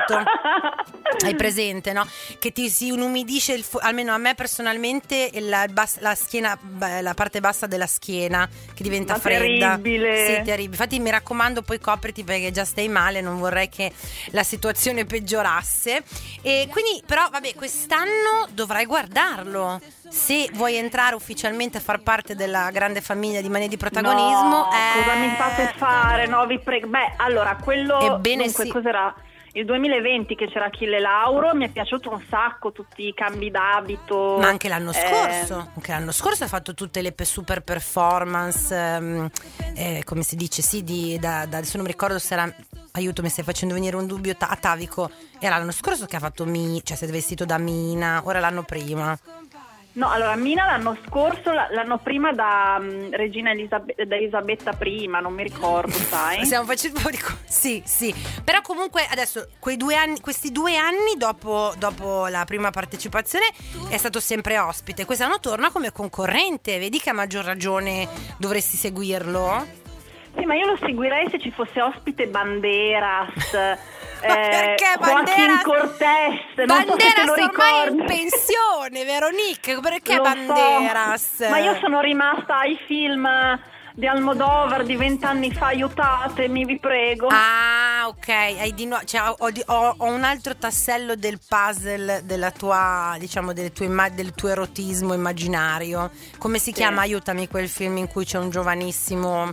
hai presente, no? Che ti si inumidisce almeno a me personalmente la schiena, la parte bassa della schiena che diventa fredda. Terribile. Sì, terribile. Infatti mi raccomando, poi copriti perché già stai male, non vorrei che la situazione peggiorasse. E quindi però vabbè, quest'anno dovrai guardarlo se vuoi entrare ufficialmente a far parte della grande famiglia di Manie di Protagonismo. No, cosa mi fate fare? No, vi prego. Beh, allora, quello Ebbene dunque, sì. Cos'era? Il 2020 che c'era Achille Lauro, mi è piaciuto un sacco, tutti i cambi d'abito. Ma anche l'anno scorso ha fatto tutte le super performance, come si dice, sì, adesso non mi ricordo se era, aiuto, mi stai facendo venire un dubbio, Atavico, era l'anno scorso che ha fatto cioè si è vestito da Mina, ora l'anno prima. No, allora Mina l'anno scorso, l'anno prima da Regina da Elisabetta I, non mi ricordo, sai? Stiamo facendo un po' di sì. Però comunque adesso questi 2 anni dopo la prima partecipazione è stato sempre ospite. Quest'anno torna come concorrente, vedi che a maggior ragione dovresti seguirlo? Sì, ma io lo seguirei se ci fosse ospite Banderas. Perché Joaquin Cortés, non so se te lo ormai ricordi. in pensione, Veronique, perché Lo Banderas? so, ma io sono rimasta ai film di Almodovar di 20 anni fa, aiutatemi, vi prego. Ah, ok, hai di nuovo, cioè, ho un altro tassello del puzzle della tua, diciamo, del tuo erotismo immaginario. Come si chiama? Aiutami, quel film in cui c'è un giovanissimo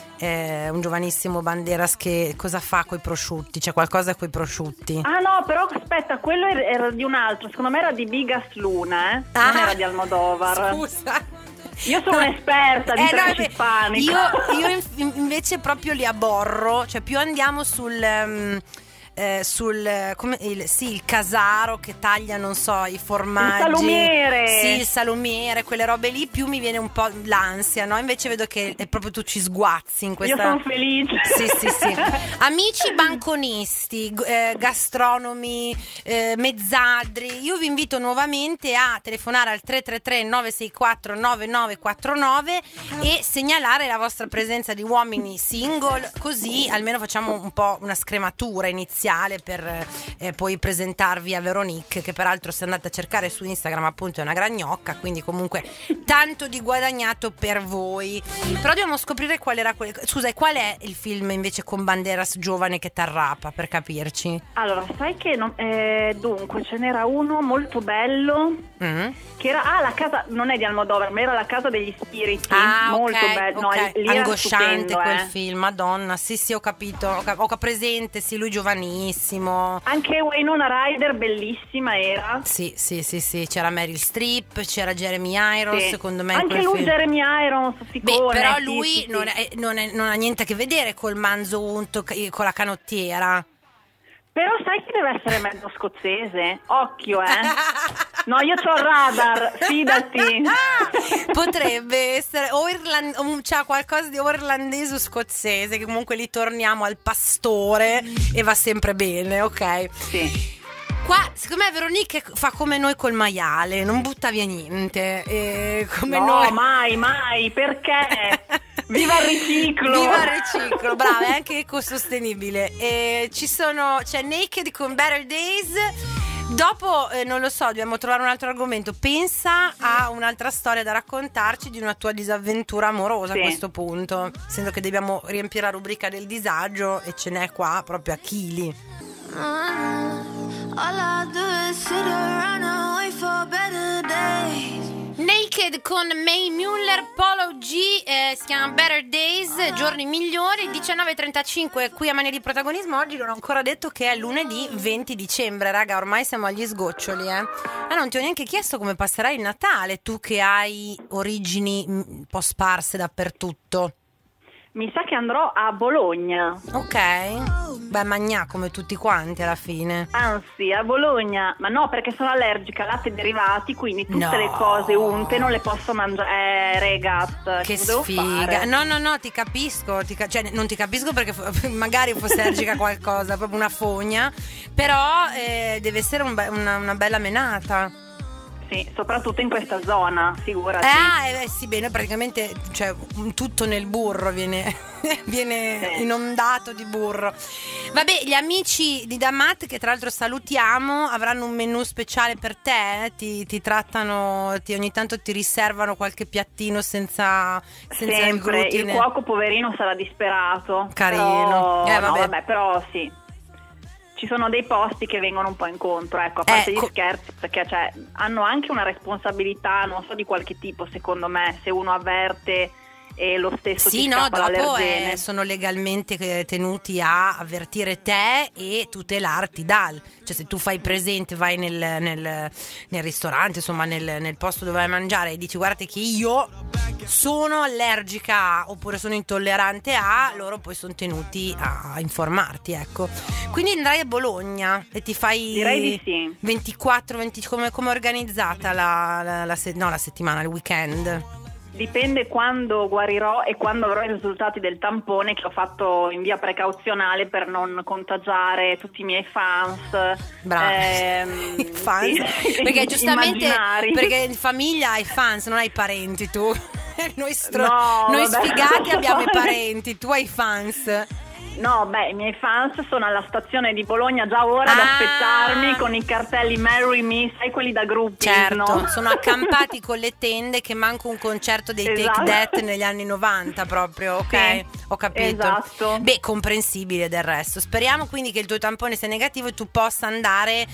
Banderas che cosa fa coi prosciutti? C'è qualcosa coi prosciutti? Ah no, però aspetta, quello era di un altro, secondo me era di Bigas Luna, non era di Almodovar. Scusa. Io sono un'esperta di trash no, ispanico. Io invece proprio li abborro, cioè più andiamo sul il casaro che taglia, non so, i formaggi, il salumiere. Sì, il salumiere, quelle robe lì, più mi viene un po' l'ansia, no? Invece vedo che è proprio tu ci sguazzi in questa. Io sono felice. Sì. Amici banconisti, gastronomi, mezzadri, io vi invito nuovamente a telefonare al 333 964 9949 e segnalare la vostra presenza di uomini single, così almeno facciamo un po' una scrematura iniziale per poi presentarvi a Veronique, che peraltro, se andate a cercare su Instagram, appunto è una gran gnocca, quindi comunque tanto di guadagnato per voi. Però dobbiamo scoprire qual è il film invece con Banderas giovane che t'arrapa, per capirci. Allora, sai che dunque ce n'era uno molto bello che era la casa, non è di Almodovar, ma era La casa degli spiriti, molto bello, no, lì era angosciante stupendo, quel film, Madonna, sì, ho capito, ho presente, sì, lui giovanissimo. Anche Winona Ryder bellissima era. Sì, c'era Meryl Streep, c'era Jeremy Irons, Sì. secondo me anche lui film. Jeremy Irons, Beh, però sì, lui sì. non ha niente a che vedere col manzo unto con la canottiera. Però sai che deve essere mezzo scozzese? Occhio, No, io c'ho il radar, fidati. Potrebbe essere c'ha qualcosa di irlandese o scozzese, che comunque lì torniamo al pastore e va sempre bene, ok? Sì. Qua, secondo me, Veronique fa come noi col maiale, non butta via niente. Come no, noi. mai, perché? Viva il riciclo! Viva il riciclo, brava, è anche ecosostenibile. C'è Naked con Better Days. Dopo, non lo so, dobbiamo trovare un altro argomento. Pensa a un'altra storia da raccontarci di una tua disavventura amorosa a questo punto, essendo che dobbiamo riempire la rubrica del disagio e ce n'è qua proprio a chili. All I do is sit around and wait for better days. Naked con May Mueller, Polo G, si chiama Better Days, giorni migliori, 19:35 qui a Mania di Protagonismo. Oggi non ho ancora detto che è lunedì 20 dicembre, raga, ormai siamo agli sgoccioli, non ti ho neanche chiesto come passerai il Natale, tu che hai origini un po' sparse dappertutto. Mi sa che andrò a Bologna. Ok. Beh, magnà come tutti quanti alla fine. Anzi, a Bologna. Ma no, perché sono allergica a latte e derivati, quindi tutte No. le cose unte non le posso mangiare. Regat, Che cosa devo sfiga. fare? No, ti capisco. Cioè, non ti capisco perché magari fossi allergica a qualcosa, proprio una fogna. Però deve essere una bella menata. Sì, soprattutto in questa zona, figurati. Sì, bene, praticamente cioè, tutto nel burro viene Sì. inondato di burro. Vabbè, gli amici di Damat, che tra l'altro salutiamo, avranno un menù speciale per te, ti trattano, ogni tanto ti riservano qualche piattino senza Sempre, il glutine. cuoco poverino sarà disperato. Carino. Però, Vabbè. no, vabbè, però sì. Ci sono dei posti che vengono un po' incontro, ecco, a parte gli scherzi, perché cioè, hanno anche una responsabilità, non so di qualche tipo, secondo me, se uno avverte e lo stesso Sì, ti no, scappa dopo l'allergene. sono legalmente tenuti a avvertire te e tutelarti cioè se tu fai presente, vai nel ristorante, insomma nel posto dove vai a mangiare e dici guardate che io sono allergica a, oppure sono intollerante a, loro poi sono tenuti a informarti, ecco. Quindi andrai a Bologna e ti fai, Direi di sì. 24, come è organizzata la settimana, il weekend? Dipende quando guarirò e quando avrò i risultati del tampone che ho fatto in via precauzionale per non contagiare tutti i miei fans. Brava. I fans. Sì. Perché giustamente Immaginari. perché in famiglia hai fans, non hai parenti tu. Noi No, vabbè. sfigati abbiamo i parenti, tu hai fans. No, beh, i miei fans sono alla stazione di Bologna già ora ad aspettarmi con i cartelli Marry Me, sai quelli da gruppi, Certo, no? sono accampati con le tende che manca un concerto dei Esatto. Take That negli anni 90 proprio, ok? Sì, Ho capito. esatto. Beh, comprensibile del resto. Speriamo quindi che il tuo tampone sia negativo e tu possa andare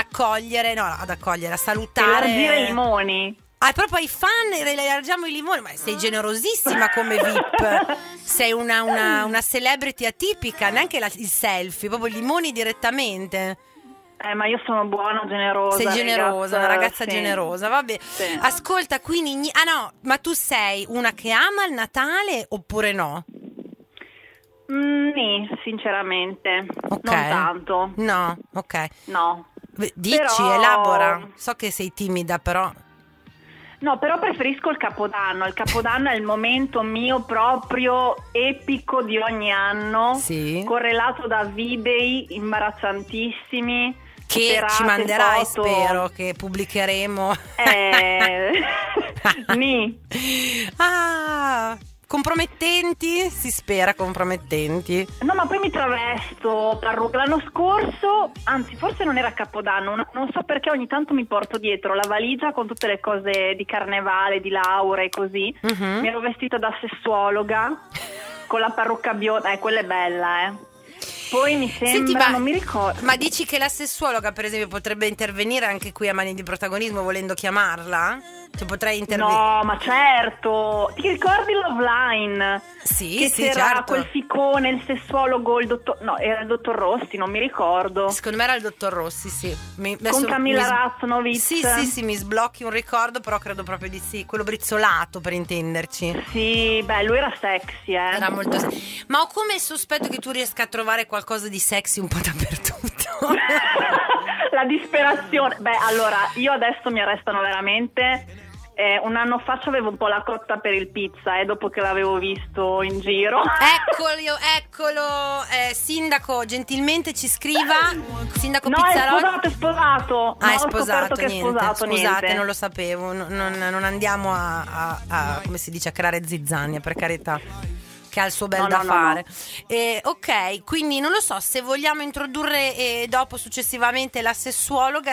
a salutare. Elargire i limoni. Proprio ai fan elargiamo i limoni, ma sei generosissima come VIP, sei una celebrity atipica, neanche il selfie, proprio i limoni direttamente. Ma io sono buona, generosa. Sei generosa, una ragazza sì. generosa, vabbè. Sì. Ascolta, quindi ma tu sei una che ama il Natale oppure no? Sì, sinceramente, Ok. non tanto. No, ok. No. Dici, Però- elabora. So che sei timida, però. No, però preferisco il Capodanno. Il Capodanno è il momento mio proprio epico di ogni anno, Sì. correlato da video imbarazzantissimi. Che serate, ci manderai, foto. spero, che pubblicheremo. Ni. Compromettenti? Si spera compromettenti. No, ma poi mi travesto, parrucca. L'anno scorso, anzi forse non era Capodanno, non so perché ogni tanto mi porto dietro la valigia con tutte le cose di carnevale, di laurea e così. Mhm. Mi ero vestita da sessuologa con la parrucca bionda, quella è bella, Poi mi sembra, Senti, ma, non mi ricordo. ma dici che la sessuologa, per esempio, potrebbe intervenire anche qui a Mani di Protagonismo volendo chiamarla? Cioè potrei intervenire? No, ma certo. Ti ricordi Love Line? Sì, Che sì, c'era certo. quel ficcone, il sessuologo, il dottor... No, era il dottor Rossi, non mi ricordo. Secondo me era il dottor Rossi, sì. Con Camilla Raznovitz. Sì, mi sblocchi un ricordo, però credo proprio di sì. Quello brizzolato, per intenderci. Sì, beh, lui era sexy, Era molto ma ho come il sospetto che tu riesca a trovare qualcosa di sexy un po' dappertutto. La disperazione. Beh, allora, io adesso mi arrestano veramente. Un anno fa avevo un po' la cotta per il pizza, dopo che l'avevo visto in giro. Eccolo, sindaco, gentilmente ci scriva. Sindaco No, Pizzarotti. è sposato. Ah, è ho sposato, scoperto che è niente. sposato, Scusate, niente. non lo sapevo. Non andiamo a come si dice, a creare zizzania, per carità. Che ha il suo bel No, da no, no, fare. no. Ok, quindi non lo so se vogliamo introdurre dopo successivamente la sessuologa,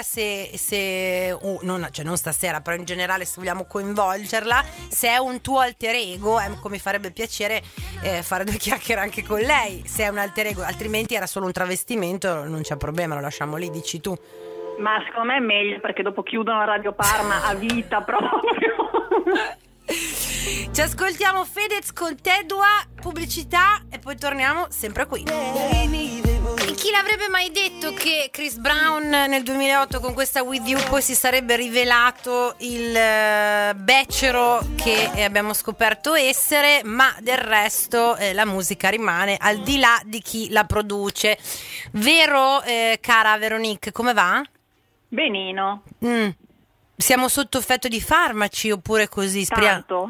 non stasera, però in generale se vogliamo coinvolgerla, se è un tuo alter ego, mi farebbe piacere fare due chiacchiere anche con lei, se è un alter ego, altrimenti era solo un travestimento, non c'è problema, lo lasciamo lì, dici tu. Ma secondo me è meglio, perché dopo chiudono Radio Parma a vita proprio. Ci ascoltiamo Fedez con Tedua, pubblicità e poi torniamo sempre qui. chi l'avrebbe mai detto che Chris Brown nel 2008 con questa With You poi si sarebbe rivelato il becero che abbiamo scoperto essere, ma del resto la musica rimane al di là di chi la produce. Vero, cara Veronique, come va? Benino. Siamo sotto effetto di farmaci oppure così? Tanto.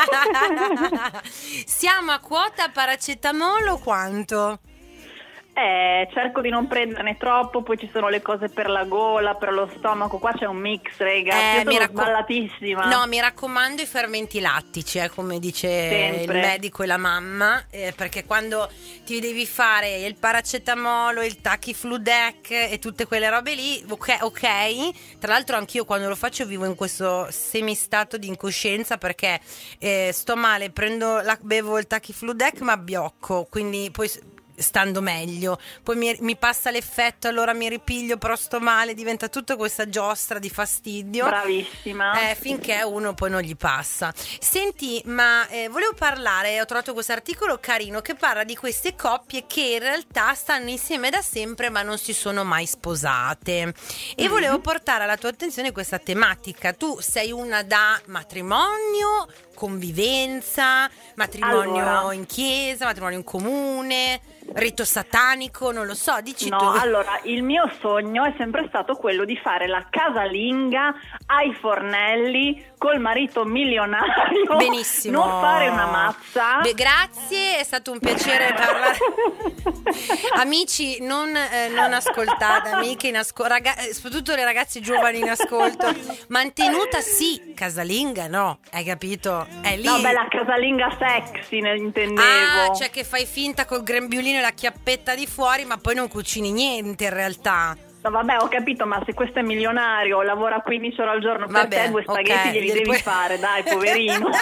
Siamo a quota paracetamolo o quanto? Cerco di non prenderne troppo, poi ci sono le cose per la gola, per lo stomaco, qua c'è un mix, rega, io sono sballatissima. No, mi raccomando i fermenti lattici, come dice sempre il medico e la mamma, perché quando ti devi fare il paracetamolo, il Tachyfludex e tutte quelle robe lì, ok, tra l'altro anch'io quando lo faccio vivo in questo semistato di incoscienza perché sto male, bevo il Tachyfludex ma abbiocco, quindi poi stando meglio, poi mi passa l'effetto, allora mi ripiglio, però sto male, diventa tutta questa giostra di fastidio. Bravissima. Finché uno poi non gli passa. Senti, ma volevo parlare, ho trovato questo articolo carino che parla di queste coppie che in realtà stanno insieme da sempre ma non si sono mai sposate e volevo portare alla tua attenzione questa tematica. Tu sei una da matrimonio, convivenza, matrimonio in chiesa, matrimonio in comune, rito satanico, non lo so, dici tu. No, allora, il mio sogno è sempre stato quello di fare la casalinga ai fornelli col marito milionario. Benissimo. Non fare una mazza. Grazie, è stato un piacere parlare. Amici, non ascoltate, amiche, soprattutto le ragazze giovani in ascolto. Mantenuta sì, casalinga no, hai capito? È lì. No, beh, la casalinga sexy intendevo. Ah, cioè che fai finta col grembiulino e la chiappetta di fuori, ma poi non cucini niente in realtà. No, vabbè, ho capito, ma se questo è milionario, lavora 15 ore al giorno per te, 2 spaghetti glieli devi fare, dai, poverino.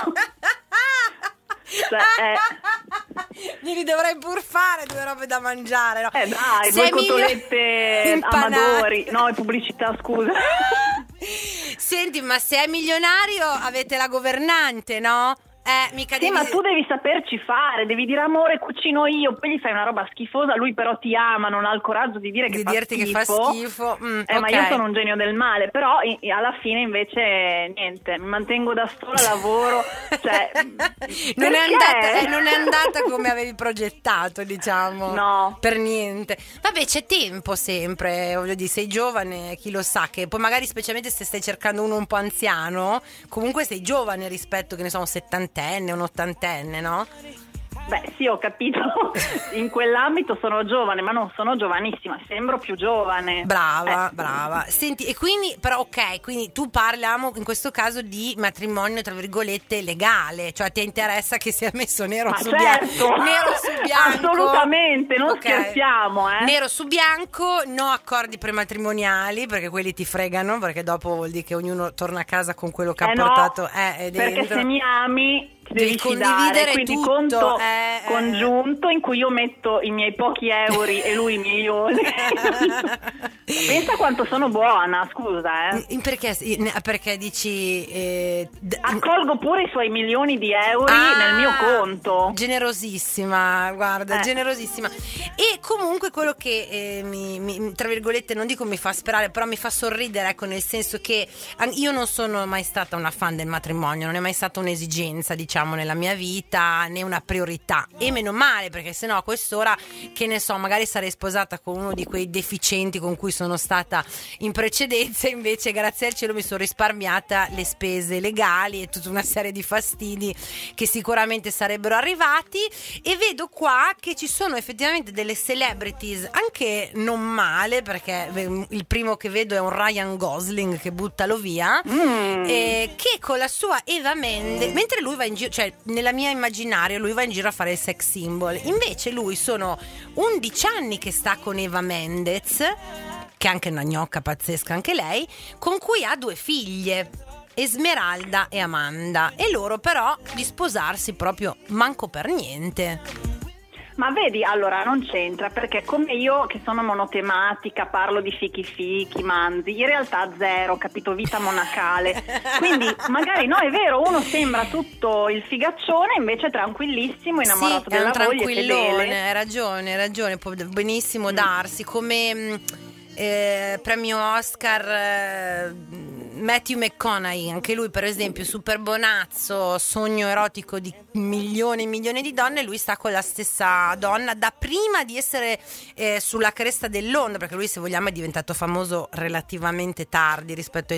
Glieli dovrei pur fare 2 robe da mangiare, no? Dai, 2 cotolette Amadori. No, è pubblicità, scusa. Senti, ma se è milionario avete la governante, no? Mica sì, ma tu devi saperci fare, devi dire amore, cucino io, poi gli fai una roba schifosa, lui però ti ama, non ha il coraggio di dire che fa dirti schifo. Che fa schifo. Okay. Ma io sono un genio del male, però alla fine invece niente, mi mantengo da sola, lavoro, cioè non è andata come avevi progettato, diciamo. No. Per niente. Vabbè, c'è tempo sempre, voglio dire, sei giovane, chi lo sa, che poi magari specialmente se stai cercando uno un po' anziano, comunque sei giovane rispetto, che ne so, un 70enne, un 80enne, no? Beh, sì, ho capito, in quell'ambito sono giovane, ma non sono giovanissima, sembro più giovane. Brava. Senti, e quindi, però ok, quindi tu parliamo in questo caso di matrimonio, tra virgolette, legale, cioè ti interessa che sia messo nero su bianco? Nero su bianco. Assolutamente, non scherziamo, Nero su bianco, no accordi prematrimoniali, perché quelli ti fregano, perché dopo vuol dire che ognuno torna a casa con quello che ha portato dentro. Perché se mi ami devi condividere quindi tutto, conto congiunto in cui io metto i miei pochi euro e lui i milioni. Pensa quanto sono buona, scusa, perché dici accolgo pure i suoi milioni di euro nel mio conto. Generosissima, guarda, generosissima. E comunque quello che mi tra virgolette, non dico mi fa sperare, però mi fa sorridere, ecco, nel senso che io non sono mai stata una fan del matrimonio, non è mai stata un'esigenza, diciamo, nella mia vita, né una priorità, e meno male, perché sennò a quest'ora, che ne so, magari sarei sposata con uno di quei deficienti con cui sono stata in precedenza. Invece grazie al cielo mi sono risparmiata le spese legali e tutta una serie di fastidi che sicuramente sarebbero arrivati. E vedo qua che ci sono effettivamente delle celebrities anche non male, perché il primo che vedo è un Ryan Gosling, che buttalo via, che con la sua Eva Mendes, mentre lui va in giro, cioè nella mia immaginario lui va in giro a fare il sex symbol, invece lui sono 11 anni che sta con Eva Mendes, che è anche una gnocca pazzesca anche lei, con cui ha 2 figlie, Esmeralda e Amanda, e loro però di sposarsi proprio manco per niente. Ma vedi, allora non c'entra, perché come io che sono monotematica, parlo di fichi, manzi, in realtà zero, capito, vita monacale. Quindi magari no, è vero, uno sembra tutto il figaccione, invece è tranquillissimo, innamorato della moglie, fedele. Hai ragione, può benissimo darsi, come premio Oscar Matthew McConaughey, anche lui per esempio super bonazzo, sogno erotico di milioni e milioni di donne, lui sta con la stessa donna da prima di essere sulla cresta dell'onda, perché lui, se vogliamo, è diventato famoso relativamente tardi rispetto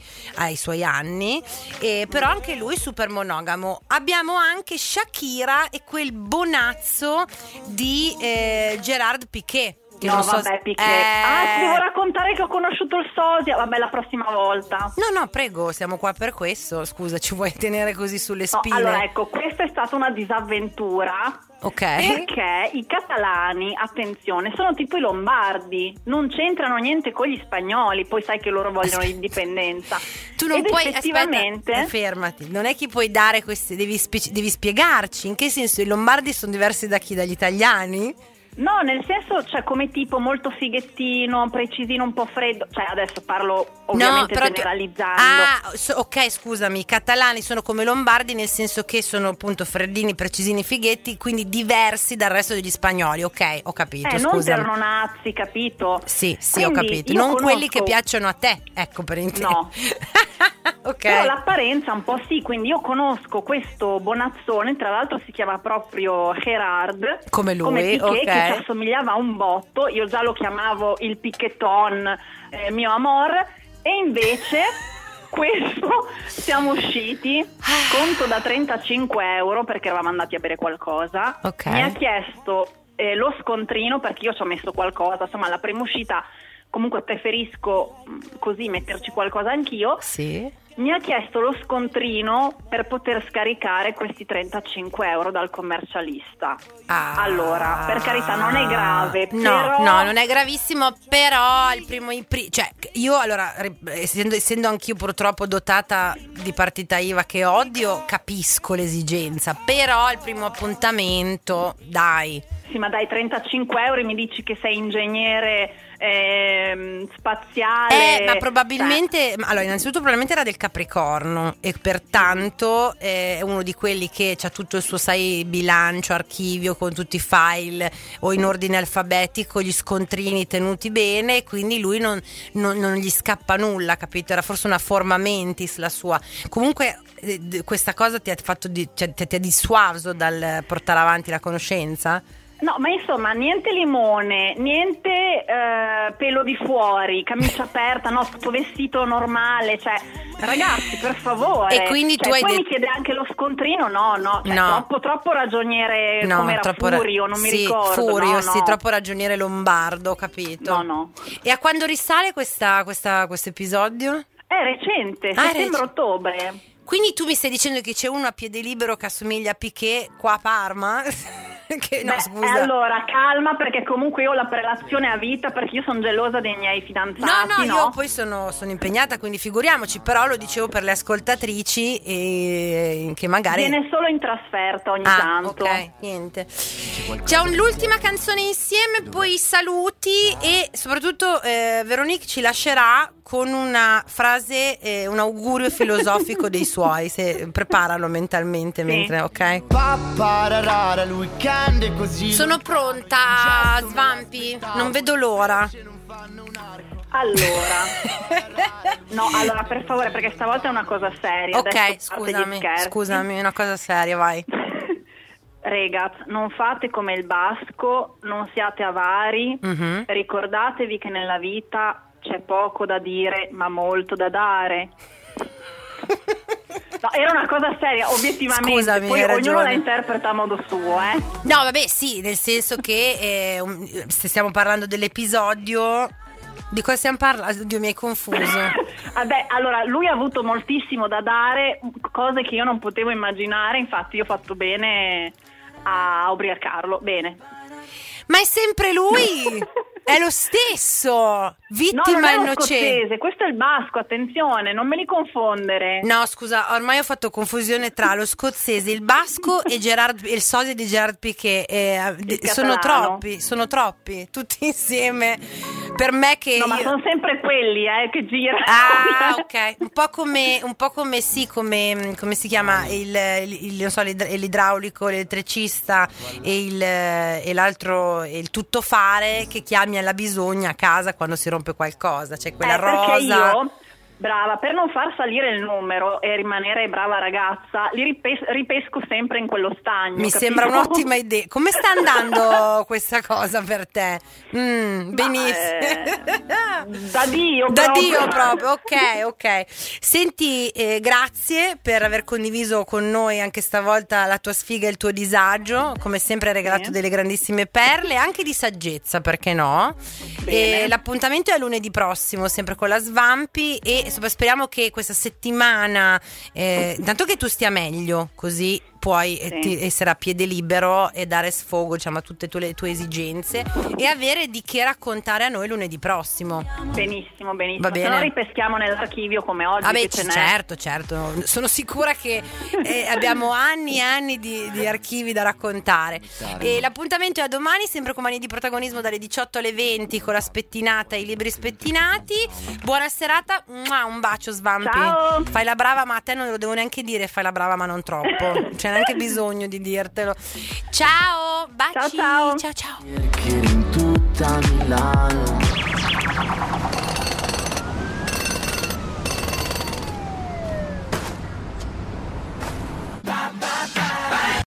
ai suoi anni, però anche lui super monogamo. Abbiamo anche Shakira e quel bonazzo di Gerard Piqué. No, vabbè, Piqué. Ti devo raccontare che ho conosciuto il sosia. Vabbè, la prossima volta. No, prego, siamo qua per questo. Scusa, ci vuoi tenere così sulle spine? No, allora, ecco, questa è stata una disavventura. Ok. Perché i catalani, attenzione, sono tipo i lombardi. Non c'entrano niente con gli spagnoli. Poi sai che loro vogliono l'indipendenza. Tu non puoi, effettivamente... aspetta, fermati. Non è che puoi dare questi, devi spiegarci. In che senso i lombardi sono diversi da chi? Dagli italiani? No, nel senso, cioè, come tipo molto fighettino, precisino, un po' freddo. Cioè, adesso parlo ovviamente generalizzando. Ok, scusami, i catalani sono come i lombardi, nel senso che sono appunto freddini, precisini, fighetti, quindi diversi dal resto degli spagnoli. Ok, ho capito, non erano nazi, capito? Sì, quindi ho capito. Non quelli che piacciono a te, ecco, per intendere. No. Ok. Però l'apparenza un po' sì, quindi io conosco questo bonazzone, tra l'altro si chiama proprio Gerard, come lui, come Piqué, ok, che ci assomigliava un botto. Io già lo chiamavo il Piqueton, mio amor, e invece questo siamo usciti, conto da 35 euro perché eravamo andati a bere qualcosa. Okay. Mi ha chiesto lo scontrino perché io ci ho messo qualcosa, insomma la prima uscita comunque preferisco così metterci qualcosa anch'io. Sì. Mi ha chiesto lo scontrino per poter scaricare questi 35 euro dal commercialista. Allora, per carità, non è grave. No, non è gravissimo, però cioè io allora, essendo anch'io purtroppo dotata di partita IVA che odio, capisco l'esigenza, però al primo appuntamento, dai. Sì, ma dai, 35 euro e mi dici che sei ingegnere spaziale. Ma probabilmente, allora, innanzitutto probabilmente era del Capricorno e pertanto è uno di quelli che c'ha tutto il suo, sai, bilancio, archivio con tutti i file o in ordine alfabetico, gli scontrini tenuti bene, quindi lui non gli scappa nulla, capito? Era forse una forma mentis la sua. Comunque questa cosa ti ha dissuaso dal portare avanti la conoscenza? No, ma insomma, niente limone, niente pelo di fuori, camicia aperta, no, tutto vestito normale, cioè, ragazzi, per favore. E quindi tu hai poi mi chiede anche lo scontrino, no. Troppo ragioniere, come era Furio, non mi ricordo. Furio, no. Sì, troppo ragioniere lombardo, capito? No. E a quando risale questo episodio? È recente, settembre-ottobre. Quindi tu mi stai dicendo che c'è uno a piede libero che assomiglia a Piqué qua a Parma? Scusa. Allora, calma, perché comunque io ho la prelazione a vita, perché io sono gelosa dei miei fidanzati. No, io poi sono impegnata, quindi figuriamoci, però lo dicevo per le ascoltatrici che magari viene solo in trasferta ogni tanto. Ok, niente. C'è l'ultima canzone insieme, poi saluti e soprattutto Veronique ci lascerà con una frase, un augurio filosofico dei suoi, se preparalo mentalmente mentre, ok? Sono pronta, Svampi, non vedo l'ora. Allora, per favore, perché stavolta è una cosa seria. Ok, scusami, una cosa seria, vai. Ragazzi, non fate come il basco, non siate avari, ricordatevi che nella vita c'è poco da dire, ma molto da dare. No, era una cosa seria, obiettivamente. Scusami, poi hai ognuno ragione. la interpreta a modo suo, No, vabbè, sì, nel senso che se stiamo parlando dell'episodio, di cosa stiamo parlando? Oddio, mi hai confuso. Vabbè, allora, lui ha avuto moltissimo da dare, cose che io non potevo immaginare, infatti io ho fatto bene a ubriacarlo, bene. Ma è sempre lui? È lo stesso, No, vittima non è lo innocente. scozzese, questo è il basco, attenzione, non me li confondere. No, scusa, ormai ho fatto confusione tra lo scozzese, il basco e il sosia di Gerard Piqué. Sono troppi, tutti insieme. Per me che No, ma sono sempre quelli che girano. Ah, ok. Un po' come si chiama non so, l'idraulico, l'elettricista e l'altro, il tuttofare che chiami alla bisogna a casa quando si rompe qualcosa, c'è quella rosa. Perché io, brava, per non far salire il numero e rimanere brava ragazza, li ripesco sempre in quello stagno. Mi capito? sembra un'ottima idea. Come sta andando questa cosa per te? Benissimo. Da Dio proprio. Ok. Senti, grazie per aver condiviso con noi anche stavolta la tua sfiga e il tuo disagio. Come sempre hai regalato delle grandissime perle, anche di saggezza, perché no? E l'appuntamento è lunedì prossimo, sempre con la Svampi, e speriamo che questa settimana intanto che tu stia meglio, così puoi essere a piede libero e dare sfogo, diciamo, a tutte le tue esigenze e avere di che raccontare a noi lunedì prossimo. Benissimo. Va bene. Se no ripeschiamo nell'archivio come oggi. Vabbè, che ce n'è. certo. Sono sicura che abbiamo anni e anni di archivi da raccontare. E l'appuntamento è a domani, sempre con Mani di Protagonismo, dalle 18 alle 20, con la spettinata e i libri spettinati. Buona serata, un bacio, Svampi. Ciao. Fai la brava, ma a te non lo devo neanche dire, fai la brava ma non troppo. C'è neanche bisogno di dirtelo. Ciao, baci. Ciao. Che in tutta Milano